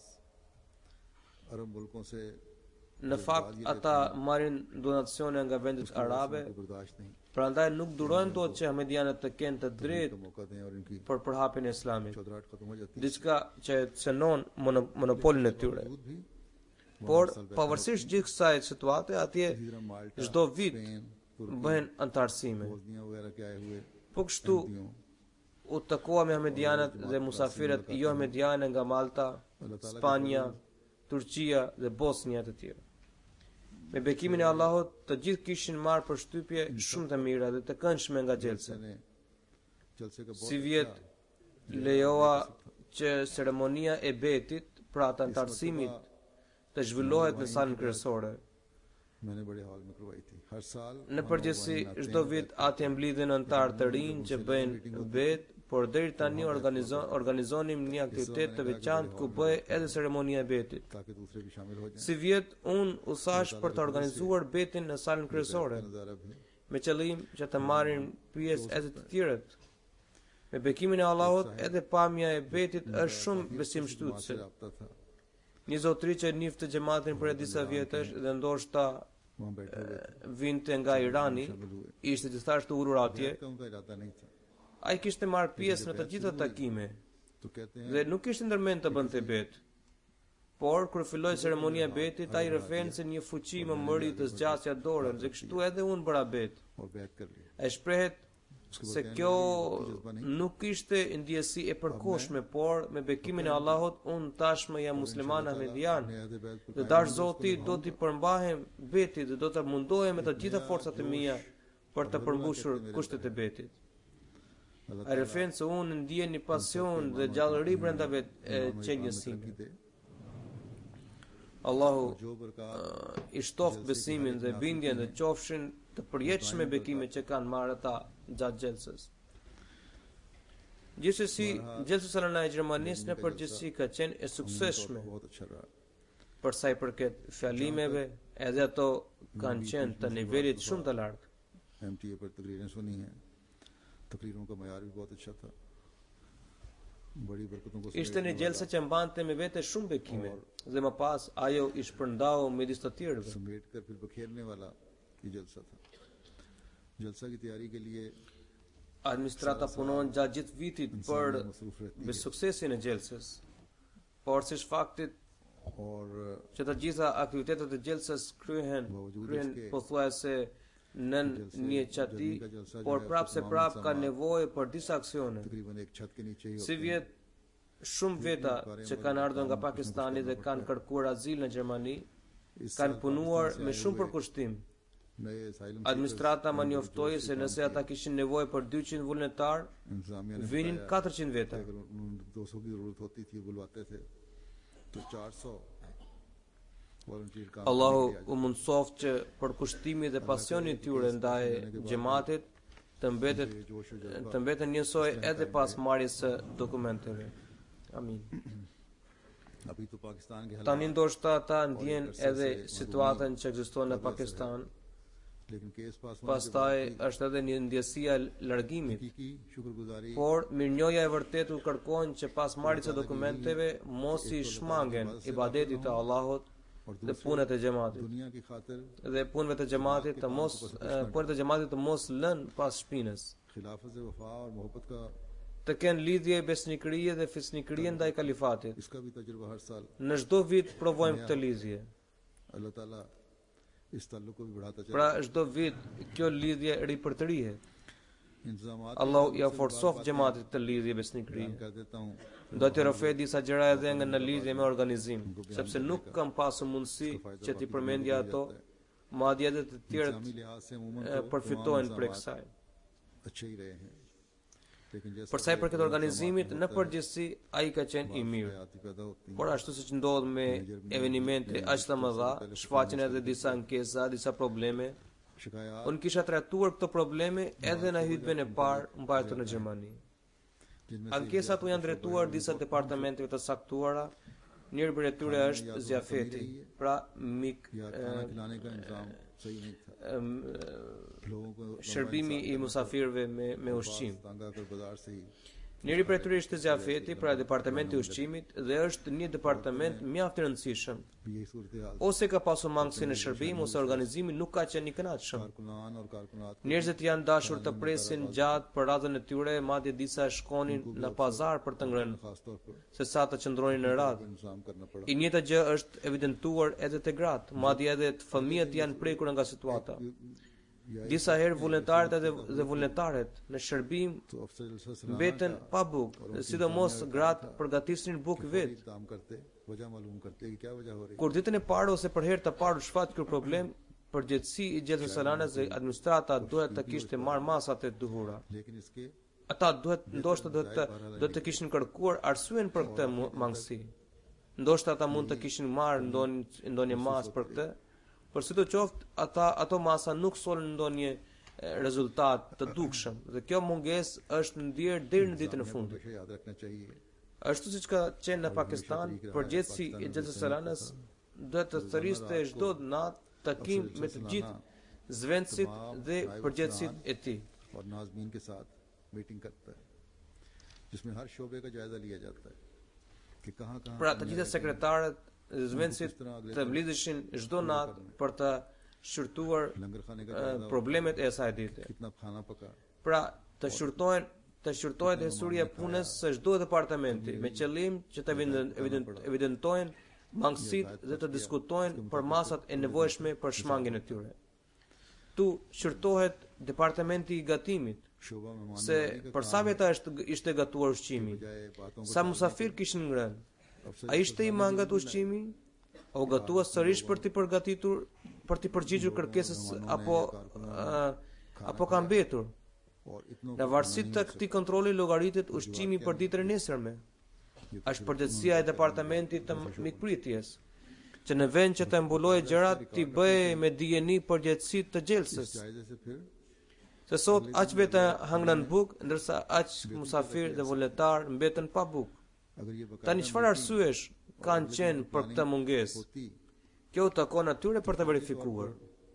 अरब मुल्कों से Në fakt ata marrin donacione nga vendet arabe, को बर्दाश्त नहीं prandaj nuk durojnë dot që ahmedianët të kenë të का drejtë मौका दें और इनकी për përhapjen e islamit. चौधराहट खत्म हो जाती है। Diçka që e cënon mono- monopolin e tyre. बावजूद भी Por pavarësisht gjithë kësaj situate, atje इसी तरह माल्टा, çdo vit स्पेन, तुर्की, bëhen antarësime. बोस्निया वगैरह के आए हुए Po kështu हिंदियों, u takua me ahmedianët dhe musafirët jo ahmediane nga Malta, Spanja, Turqia dhe Bosnia të tjera. Me bekimin e Allahut, të gjithë kishin marrë përshtypje shumë të mira dhe të këndshme nga xhelse. ने जलसे का बहुत Si vjet lejoa që ceremonia e betit, pra të antarësimit, të zhvillohet në salën kryesore. मैंने बड़े हॉल में करवाई थी। हर साल Në përgjithësi, çdo vit atje mbledhen antar të rinj që bëjnë bet, por deri tani organizo, organizonim një aktivitet të veçantë ku bëhet edhe ceremonia e betit. ताकि दूसरे भी शामिल हो जाएं। Si vjet unë u thash për të organizuar betin në salën kryesore, नजारा भी me qëllim që të marrin pjesë edhe të tjerët. Me bekimin e Allahut, edhe pamja e betit është shumë besimshtytëse. रब्ता था। Një zotëri që njifte xhamatin për disa vjetësh dhe ndoshta वहाँ बैठे हुए थे। vinte nga Irani, ishte gjithashtu urur atje. का उनका इरादा नहीं था। Ai kishte marrë pjesë në të gjitha takime तो कहते हैं dhe nuk kishte ndërmend të bënte bet. Por kur filloi ceremonia e betit, ai rrëfen se një fuqi më mëri të zgjasja dorën dhe kështu edhe unë bëra bet. और बैठ कर लिया। Ai shprehet se kjo nuk ishte ndjesi e përkohshme, por me bekimin e Allahut unë tashmë jam musliman ahmedian. नियाज़ बैत पर Dhe dash Zoti do t'i përmbahem betit dhe do të mundohem me të gjitha forcat e mia për të përmbushur kushtet e betit. Allah Ai rrëfen se unë ndjen një pasion dhe gjallëri brenda vet e qenjës की sime. दे। Allahu जो बरकत uh, i shtoft besimin dhe bindjen dhe qofshin të përjetshme bekimet që kanë marrë ata gjatë xhelsës. Gjithsesi, xhelsa salana e Gjermanisë në përgjithësi ka qenë e suksesshme. बहुत अच्छा रहा। Për sa i përket fjalimeve, edhe ato kanë qenë të nivelit shumë të lartë. MTA पर तकरीरें सुनी हैं। तकरीरों का मयार भी बहुत अच्छा था। बड़ी बरकतों को Ishte një gjelse që mbante me vete shumë bekime dhe më pas ajo i shpërndau midis të tjerëve. समेट कर फिर बखेरने वाला ये जलसा था। जलसा की तैयारी के लिए Administrata punon gjatë gjithë vitit për मसरूफ रहती me है suksesin e gjelsës. Por siç faktit और që të gjitha aktivitetet e gjelsës kryhen, kryhen pothuajse nën një qati, por prapë se prapë ka nevojë për disa aksione. तकरीबन एक छत के नीचे ही Si vjet shumë veta që kanë ardhur nga Pakistani dhe kanë kërkuar azil në Gjermani, kanë punuar me shumë përkushtim. नए asylum Administrata më njoftoi se nëse ata kishin nevojë për dyqind vullnetar, इंतजामिया ने vinin katërqind veta. अगर उन दो सौ की जरूरत होती थी बुलवाते थे तो चार सौ वॉलंटियर काम Allahu u mundsoft që përkushtimi dhe pasioni i tyre ndaj xhamatit të mbetet të mbeten njësoj edhe pas marrjes së dokumenteve. Amin. अभी तो पाकिस्तान के Tani हालात ndoshta ata ndjen edhe situatën që ekziston në Pakistan. लेकिन case पास होने के Pastaj është edhe një ndjesia e largimit. की शुक्रगुजारी Por mirënjohja e vërtetë u kërkon që pas marrjes së dokumenteve mos i shmangen ibadetit të Allahut dhe punët e xhamatit. दुनिया की खातिर Dhe punëve të xhamatit të mos eh, punët e xhamatit të mos lën pas shpinës. खिलाफत वफा और मोहब्बत का të kenë lidhje besnikërie dhe fisnikërie ndaj kalifatit. इसका भी तजुर्बा हर साल Në çdo vit provojmë këtë lidhje. अल्लाह ताला इस ताल्लुक को भी बढ़ाता चला Pra çdo vit kjo lidhje ripërtërihet. इंतजामात Allahu ja forcof xhamatit të lidhje besnikërie. कर देता हूँ Do të rrofej disa gjëra edhe nga në lidhje me organizim, sepse nuk kam pasur mundësi që t'i përmendja ato, madje edhe të tjerët इस्लामी लिहाज से अमूमन e, तो përfitojnë तमाम prej इंतजामात kësaj. अच्छे ही रहे हैं लेकिन जैसा Për sa i përket organizimit, në përgjithësi ai ka qenë i mirë. हयाती पैदा होती Por ashtu siç ndodh me evenimente aq të mëdha, shfaqen edhe disa ankesa, disa probleme. शिकायत Unë kisha trajtuar këto probleme edhe në hutben e parë mbajtur në Gjermani. जिनमें Ankesat u janë drejtuar disa departamenteve të saktuara. Njëri prej tyre është zjafeti, pra mik या खाना खिलाने का इंतजाम सही नहीं था em, लोगों को shërbimi i musafirëve me me ushqim. तंगा कर बाजार से ही Njëri prej tyre ishte zjafeti, pra departamenti i ushqimit, dhe është një departament mjaft i rëndësishëm. भी यही सूरत हाल Ose ka pasur mangësi në shërbim, ose organizimi nuk ka qenë i kënaqshëm. कारकुनान और कारकुनात Njerëzit janë dashur të presin gjatë për radhën e tyre, madje disa shkonin në pazar për të ngrënë, खासतौर पर se sa të qëndronin në radhë. इंतजाम करना पड़ा I njëjta gjë është evidentuar edhe te gratë, madje edhe të fëmijët janë prekur nga situata. Disa herë vullnetarët edhe dhe vullnetaret në shërbim तो अफसर जलसा सलाना mbeten pa bukë, sidomos gratë përgatisnin bukë vetë. काम करते वजह मालूम करते कि क्या वजह हो रही Kur ditën e parë ose për herë të parë u shfaq ky problem, përgjegjësi i gjelsës së dhe administrata duhet të kishte marrë masat e duhura. लेकिन इसके Ata duhet ndoshta do të do të kishin kërkuar arsyen për këtë mu- mangësi. Ndoshta ata mund të kishin marrë ndonjë ndonjë masë për këtë, por sidoqoftë ata ato masa nuk solën ndonjë e, rezultat të dukshëm dhe kjo mungesë është ndier deri në ditën e fundit. हमेशा याद रखना चाहिए Ashtu siç ka qenë në Pakistan, përgjithësi i gjelsës së lanës duhet të thëriste çdo natë takim me të gjithë zvendësit dhe përgjithësit e tij. और नाज़मीन के साथ मीटिंग करता है जिसमें हर शोबे का जायजा लिया जाता है कि कहाँ कहाँ Pra të gjithë sekretarët dhe zvendësit të mblidheshin çdo natë për të shqyrtuar लंगर खाने का e, जायजा problemet e asaj dite. कितना खाना पका Pra të shqyrtohen të shqyrtohet historia e punës së çdo departamenti me qëllim që të eviden- eviden- evidentojnë mangësitë dhe të diskutojnë për masat e nevojshme për shmangjen e tyre. Tu shqyrtohet departamenti i gatimit, शोबा में se për sa veta është ishte gatuar ushqimi, बजाय बातों को sa musafir kishin ngrënë. A ishte i mangat ushqimi? O gatua sërish për t'i përgatitur, për t'i përgjigjur kërkesës apo uh, apo ka mbetur? और इतनों Në varësi të këtij kontrolli llogaritet ushqimi për ditën e nesërme. Është përgjegjësia e departamentit të mikpritjes, që në vend që të mbulojë gjërat t'i bëjë me dijeni përgjegjësi të gjelsës. जायजे से फिर Se sot aq vetë hangran bukë, ndërsa aq musafir dhe vullnetar mbeten pa bukë. अगर ये बकायदा Tani çfarë arsyesh kanë qenë për këtë mungesë? होती Kjo u takon atyre për të verifikuar.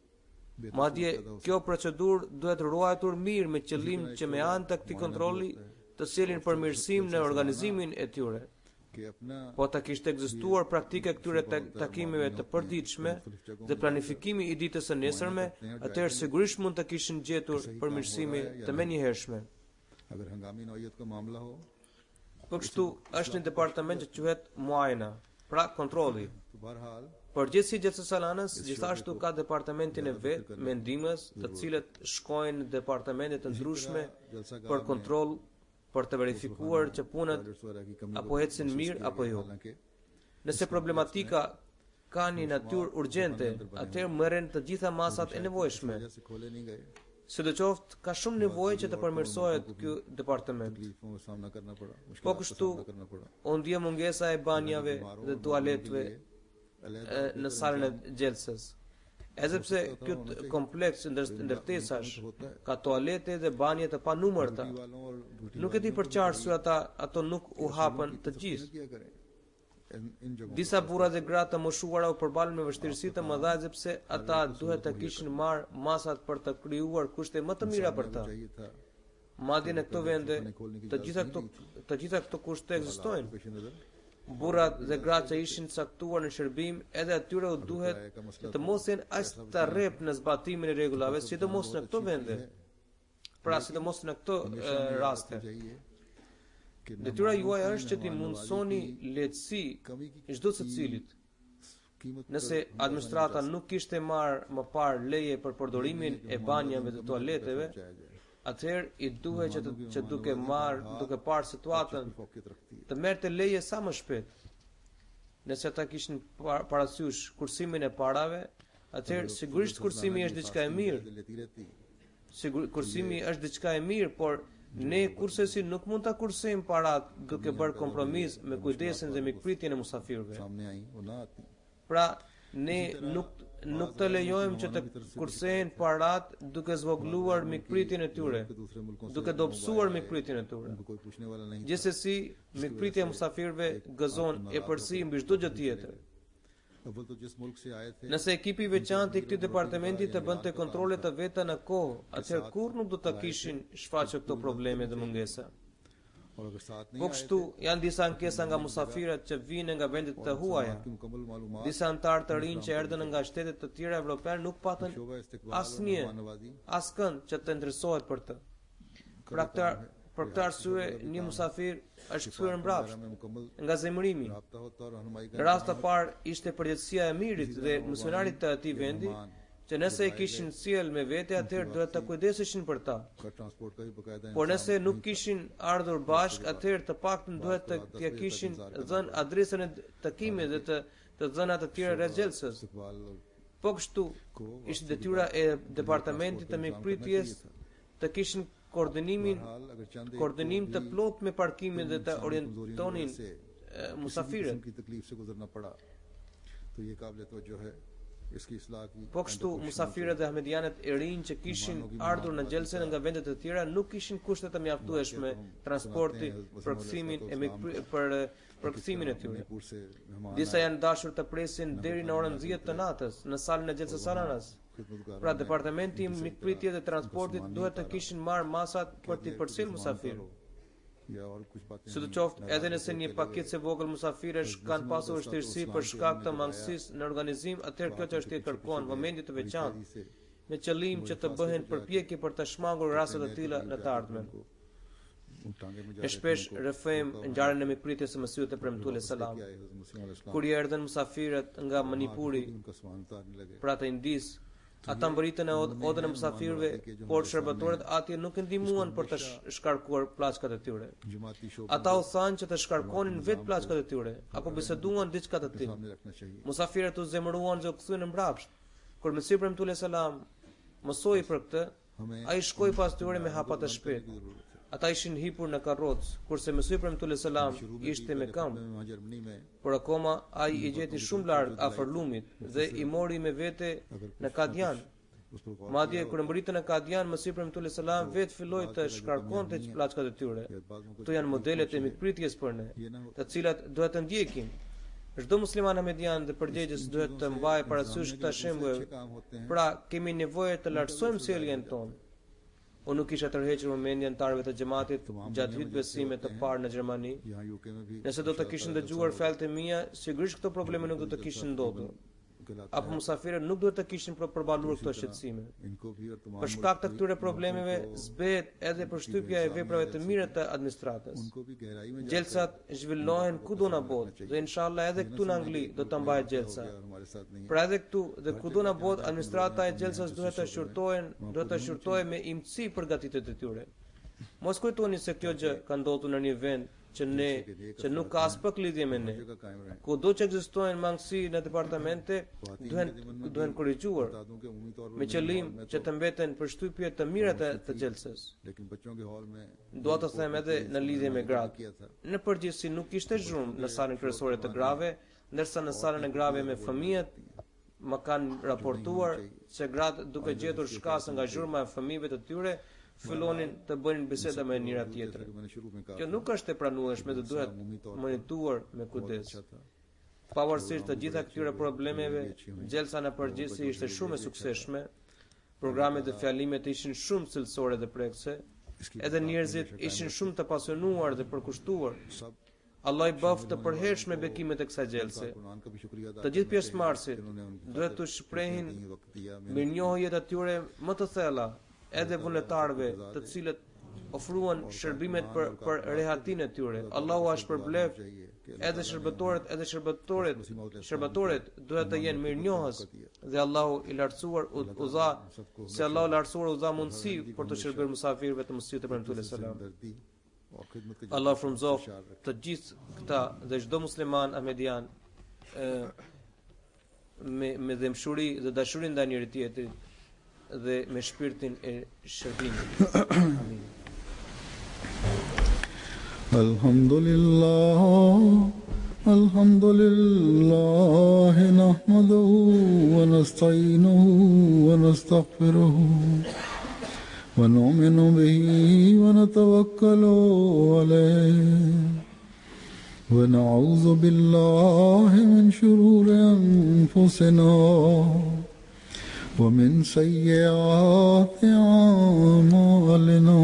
Madje kjo procedurë duhet ruajtur mirë me qëllim që me anë të këtij kontrolli të sjellin përmirësim në organizimin e tyre. कि अपना Po ta kishte ekzistuar praktike këtyre ta- takimeve të përditshme dhe planifikimi i ditës së nesërme, atëherë sigurisht mund të kishin gjetur përmirësime të menjëhershme. अगर हंगामी नौयत का मामला हो Po kështu është një departament që quhet muajna, pra kontrolli. तो बहरहाल Përgjithësi gjelsës së lanës gjithashtu ka departamentin e vet me ndihmës, të cilët shkojnë në departamente të ndryshme për kontroll, për të verifikuar që punët वगैरह की कमी apo ecin mirë apo jo. हालांकि Nëse problematika ka një natyrë urgjente, atëherë merren të gjitha masat e nevojshme. वजह से खोले नहीं गए Sidoqoftë ka shumë nevojë që të përmirësohet ky departament. तकलीफों का सामना करना पड़ा Po मुश्किल का kështu सामना करना पड़ा u ndje mungesa e banjave dhe tualetëve e, në salën e gjelsës. Edhe pse ky t- kompleks ndër- ndërtesash ka toalete dhe banje të panumërta, वालों और duty nuk e di për çfarë arsye ata ato nuk u hapën të gjithë. किया करें इन इन जगहों Disa burra dhe gra të moshuara u përballën me vështirësi të mëdha sepse ata duhet të kishin marrë masat për të krijuar kushte më të mira për ta. चाहिए था Madje në këto vende të gjitha këto të gjitha këto kushte ekzistojnë. पेश नजर Burrat dhe gratë që ishin caktuar në shërbim, edhe atyre u duhet të mos jenë aq të rrep në zbatimin e rregullave, sidomos në këto vende. Pra sidomos në këto e, raste. चाहिए कि Detyra मेहमानों juaj की është që ti मेहमान mundsoni नवाजी की lehtësi कमी की çdo secilit. कीमत पर Nëse अंदाजा नहीं administrata लगा nuk kishte marrë më parë leje për përdorimin सकते। e मेहमान banjave नवाजी dhe की कमी tualeteve, तक पहुंचाया जाए। atëherë i duhet që, të, që duke marë, duke parë situatën, की फोकियत रखती है। të merrte leje sa më shpejt. Nëse ata kishin par- parasysh kursimin e parave, atëherë sigurisht kursimi është diçka e mirë. लेती रहती। Sigur, kursimi është diçka e mirë, por ne kursesi nuk mund ta kursejmë parat duke bërë kompromis me kujdesin dhe mikpritjen e musafirëve. सामने आई वो ना आती। Pra, ne nuk nuk të lejojmë që të kursehen parat duke zvogluar mikpritjen e tyre, कि दूसरे मुल्कों से duke dobësuar mikpritjen e tyre. उनको कोई पूछने वाला नहीं। Gjithsesi, mikpritja e musafirëve gëzon e përsi mbi çdo gjë tjetër. अव्वल तो जिस मुल्क से आए थे Nëse ekipi i veçantë i këtij departamenti të bënte kontrole të veta në kohë, atëherë kurrë nuk do të kishin shfaqur këto probleme dhe mungesa. और अगर साथ नहीं Po आए kështu, janë disa ankesa nga musafirët që vijnë nga vendet të huaja. की मुकम्मल मालूमात Disa antarë të rinj që erdhën nga shtetet të tjera evropiane nuk patën शोभा इस्तिकबाल asnjë, और मेहमाननवाजी askënd që të interesohet për të. Pra këtë, për këtë arsye, një musafir është kthyer mbrapsht में मुकम्मल nga zemërimi. राब्ता होता और रहनुमाई Në rast të parë ishte përgjegjësia e mirit dhe misionarit të atij vendi, që nëse e kishin sjell me vete, atëherë duhet të kujdeseshin për ta. का transport का भी बकायदा Por nëse nuk kishin ardhur bashk, atëherë të paktën duhet të t'ia kishin dhënë adresën e takimit dhe të të dhëna të tjera rreth gjelsës. इस्तिकबाल Po kështu, ishte detyra e departamentit të mikpritjes të kishin koordinimin हाल अगर चंद एक koordinim të plot me parkimin dhe të इंसान orientonin कमजोरी e, किसी भी musafirët. किस्म की तकलीफ से गुजरना पड़ा तो ये काबिल तवज्जो है इसकी इस्लाह की Po kështu, musafirët dhe ahmedianët e rinj që kishin ardhur në gjelsen nga vendet e tjera nuk kishin kushte të mjaftueshme transporti për kthimin e mikpri, për për kthimin e tyre. Manipur से मेहमान Disa janë dashur të presin deri në orën dhjetë të natës në salën e gjelsës Sananas. Pra departamenti i mikpritjes dhe transportit duhet të kishin marrë masat për t'i përcjellë musafirët. या और कुछ बातें Sidoqoftë, edhe nëse një pakicë e vogël musafirësh kanë pasur vështirësi për shkak të mangësisë në organizim, atëherë kjo çështje kërkon vëmendje të veçantë me qëllim që të bëhen përpjekje për të shmangur raste të tilla në të ardhmen. E shpesh rrëfejmë ngjarjen e mikpritjes së Mesihut e premtuar selam. Kur i erdhën musafirët nga Manipuri, उनका सामान उतारने लगे pra të Indis, ata mbërritën e od- odën e musafirëve, por shërbëtorët atje nuk e ndihmuan për të sh- shkarkuar plaçkat e tyre. जमाती शोभा Ata u thanë që të shkarkonin vetë plaçkat e tyre, apo biseduan diçka të tillë. सामने रखना चाहिए Musafirët u zemëruan dhe u kthyen mbrapsht. Kur Mesihu premtuar selam mësoi për këtë, ai shkoi pas tyre me hapa të shpejtë. Ata ishin hipur në karrocë, kurse Mesihu premtuar selam ishte me këmbë. वहाँ जर्मनी में Por akoma ai i gjeti shumë larg afër lumit dhe i mori me vete në Kadian. उस पर गौर Madje kur mbritën në Kadian, Mesihu premtuar selam vetë filloi të shkarkonte plaçkat e tyre. Këto janë modelet e mikpritjes për ne, të cilat duhet të ndjekim. Çdo musliman ahmedian dhe përgjegjës duhet të mbajë parasysh këta shembuj. काम होते हैं Pra, kemi nevojë të lartësojmë sjelljen tonë. Unë nuk kisha tërhequr vëmendjen antarëve të xhamatit gjatë hyt besimit të parë në Gjermani. यहाँ UK में भी Nëse do të kishin dëgjuar fjalët e mia, sigurisht këto probleme nuk do të kishin ndodhur. गलत Apo musafirët nuk duhet të kishin për përballuar këto shqetësime. इनको भी और तमाम Për shkak të këtyre problemeve, zbehet edhe përshtypja e veprave të mira të administratës. उनको भी गहराई में Gjelsat zhvillohen kudo në botë dhe inshallah edhe këtu në Angli do të mbahet gjelsa. और हमारे साथ नहीं Pra edhe këtu dhe kudo në botë administrata e gjelsas duhet të shurtohen, duhet të shurtohen me imtësi përgatitjet e tyre. Mos kujtoni se kjo gjë ka ndodhur në një vend që ne që nuk ka as pak lidhje me ne. जगह कायम रहे Kudo që ekzistojnë mangësi në departamente, duhen duhen korrigjuar बता दूं कि उम्मीद तौर me पर qëllim që të mbeten përshtypje të mira të, të gjelsës. लेकिन बच्चों के हॉल में Dua të them edhe në lidhje me gratë. किया था Në përgjithësi nuk ishte zhurmë në salën kryesore të grave, ndërsa në salën e grave me fëmijët më kanë raportuar se gratë duke gjetur shkasë nga zhurma e fëmijëve të tyre, fillonin të bënin biseda me njëra tjetrën. मैंने शुरू में कहा Kjo nuk është e pranueshme dhe duhet monitoruar me kujdes. Pavarësisht të gjitha këtyre problemeve, gjelsa në përgjithësi ishte shumë e suksesshme. Programet dhe fjalimet ishin shumë cilësore dhe prekse. Edhe njerëzit ishin shumë të pasionuar dhe përkushtuar. सब Allah i bëft të përhershme bekimet e kësaj gjelse. Quran का भी शुक्रिया अदा Të gjithë pjesëmarrësit duhet të shprehin करते हैं वक्त दिया mirënjohjet atyre më të thella, edhe vullnetarëve, të cilët ofruan shërbimet për për rehatinë e tyre. Allahu është përblef edhe shërbëtorët, edhe shërbëtorët, shërbëtorët duhet të jenë mirënjohës dhe Allahu i lartësuar uza se Allahu i lartësuar uza mundësi për të shërbyer musafirëve të Mesihut e Premtuar selam. Allah frymëzof të gjithë këta dhe çdo musliman ahmedian me me dëmshuri dhe dashuri ndaj njëri tjetrit dhe me shpirtin e shërbimit. Amin. Alhamdulillah, alhamdulillah, nahmaduhu wa nasta'inuhu wa nastaghfiruhu wa nu'minu bihi wa natawakkalu alayhi wa na'udhu billahi min shururi anfusina ومن سيئات أعمالنا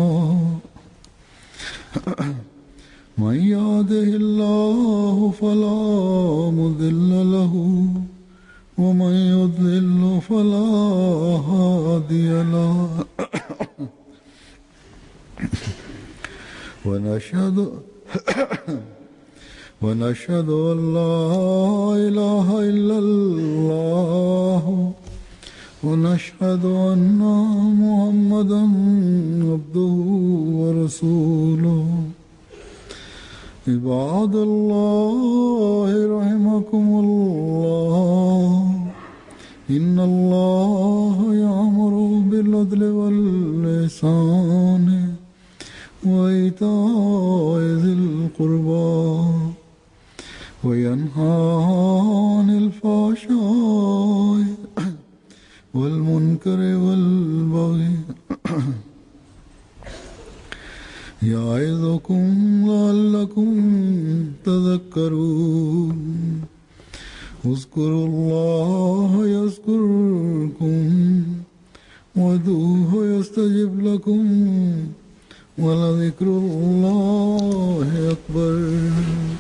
من يهده الله فلا مضل له ومن يضلل فلا هادي له ونشهد ونشهد أن لا إله إلا الله ونشهد أن محمدا عبده ورسوله عباد الله رحمكم الله إن الله يأمر بالعدل والإحسان وإيتاء ذي القربى وينهى عن الفحشاء والمنكر والبغي يعظكم لعلكم تذكرون اذكروا الله يذكركم وادعوه يستجب لكم ولذكر الله أكبر.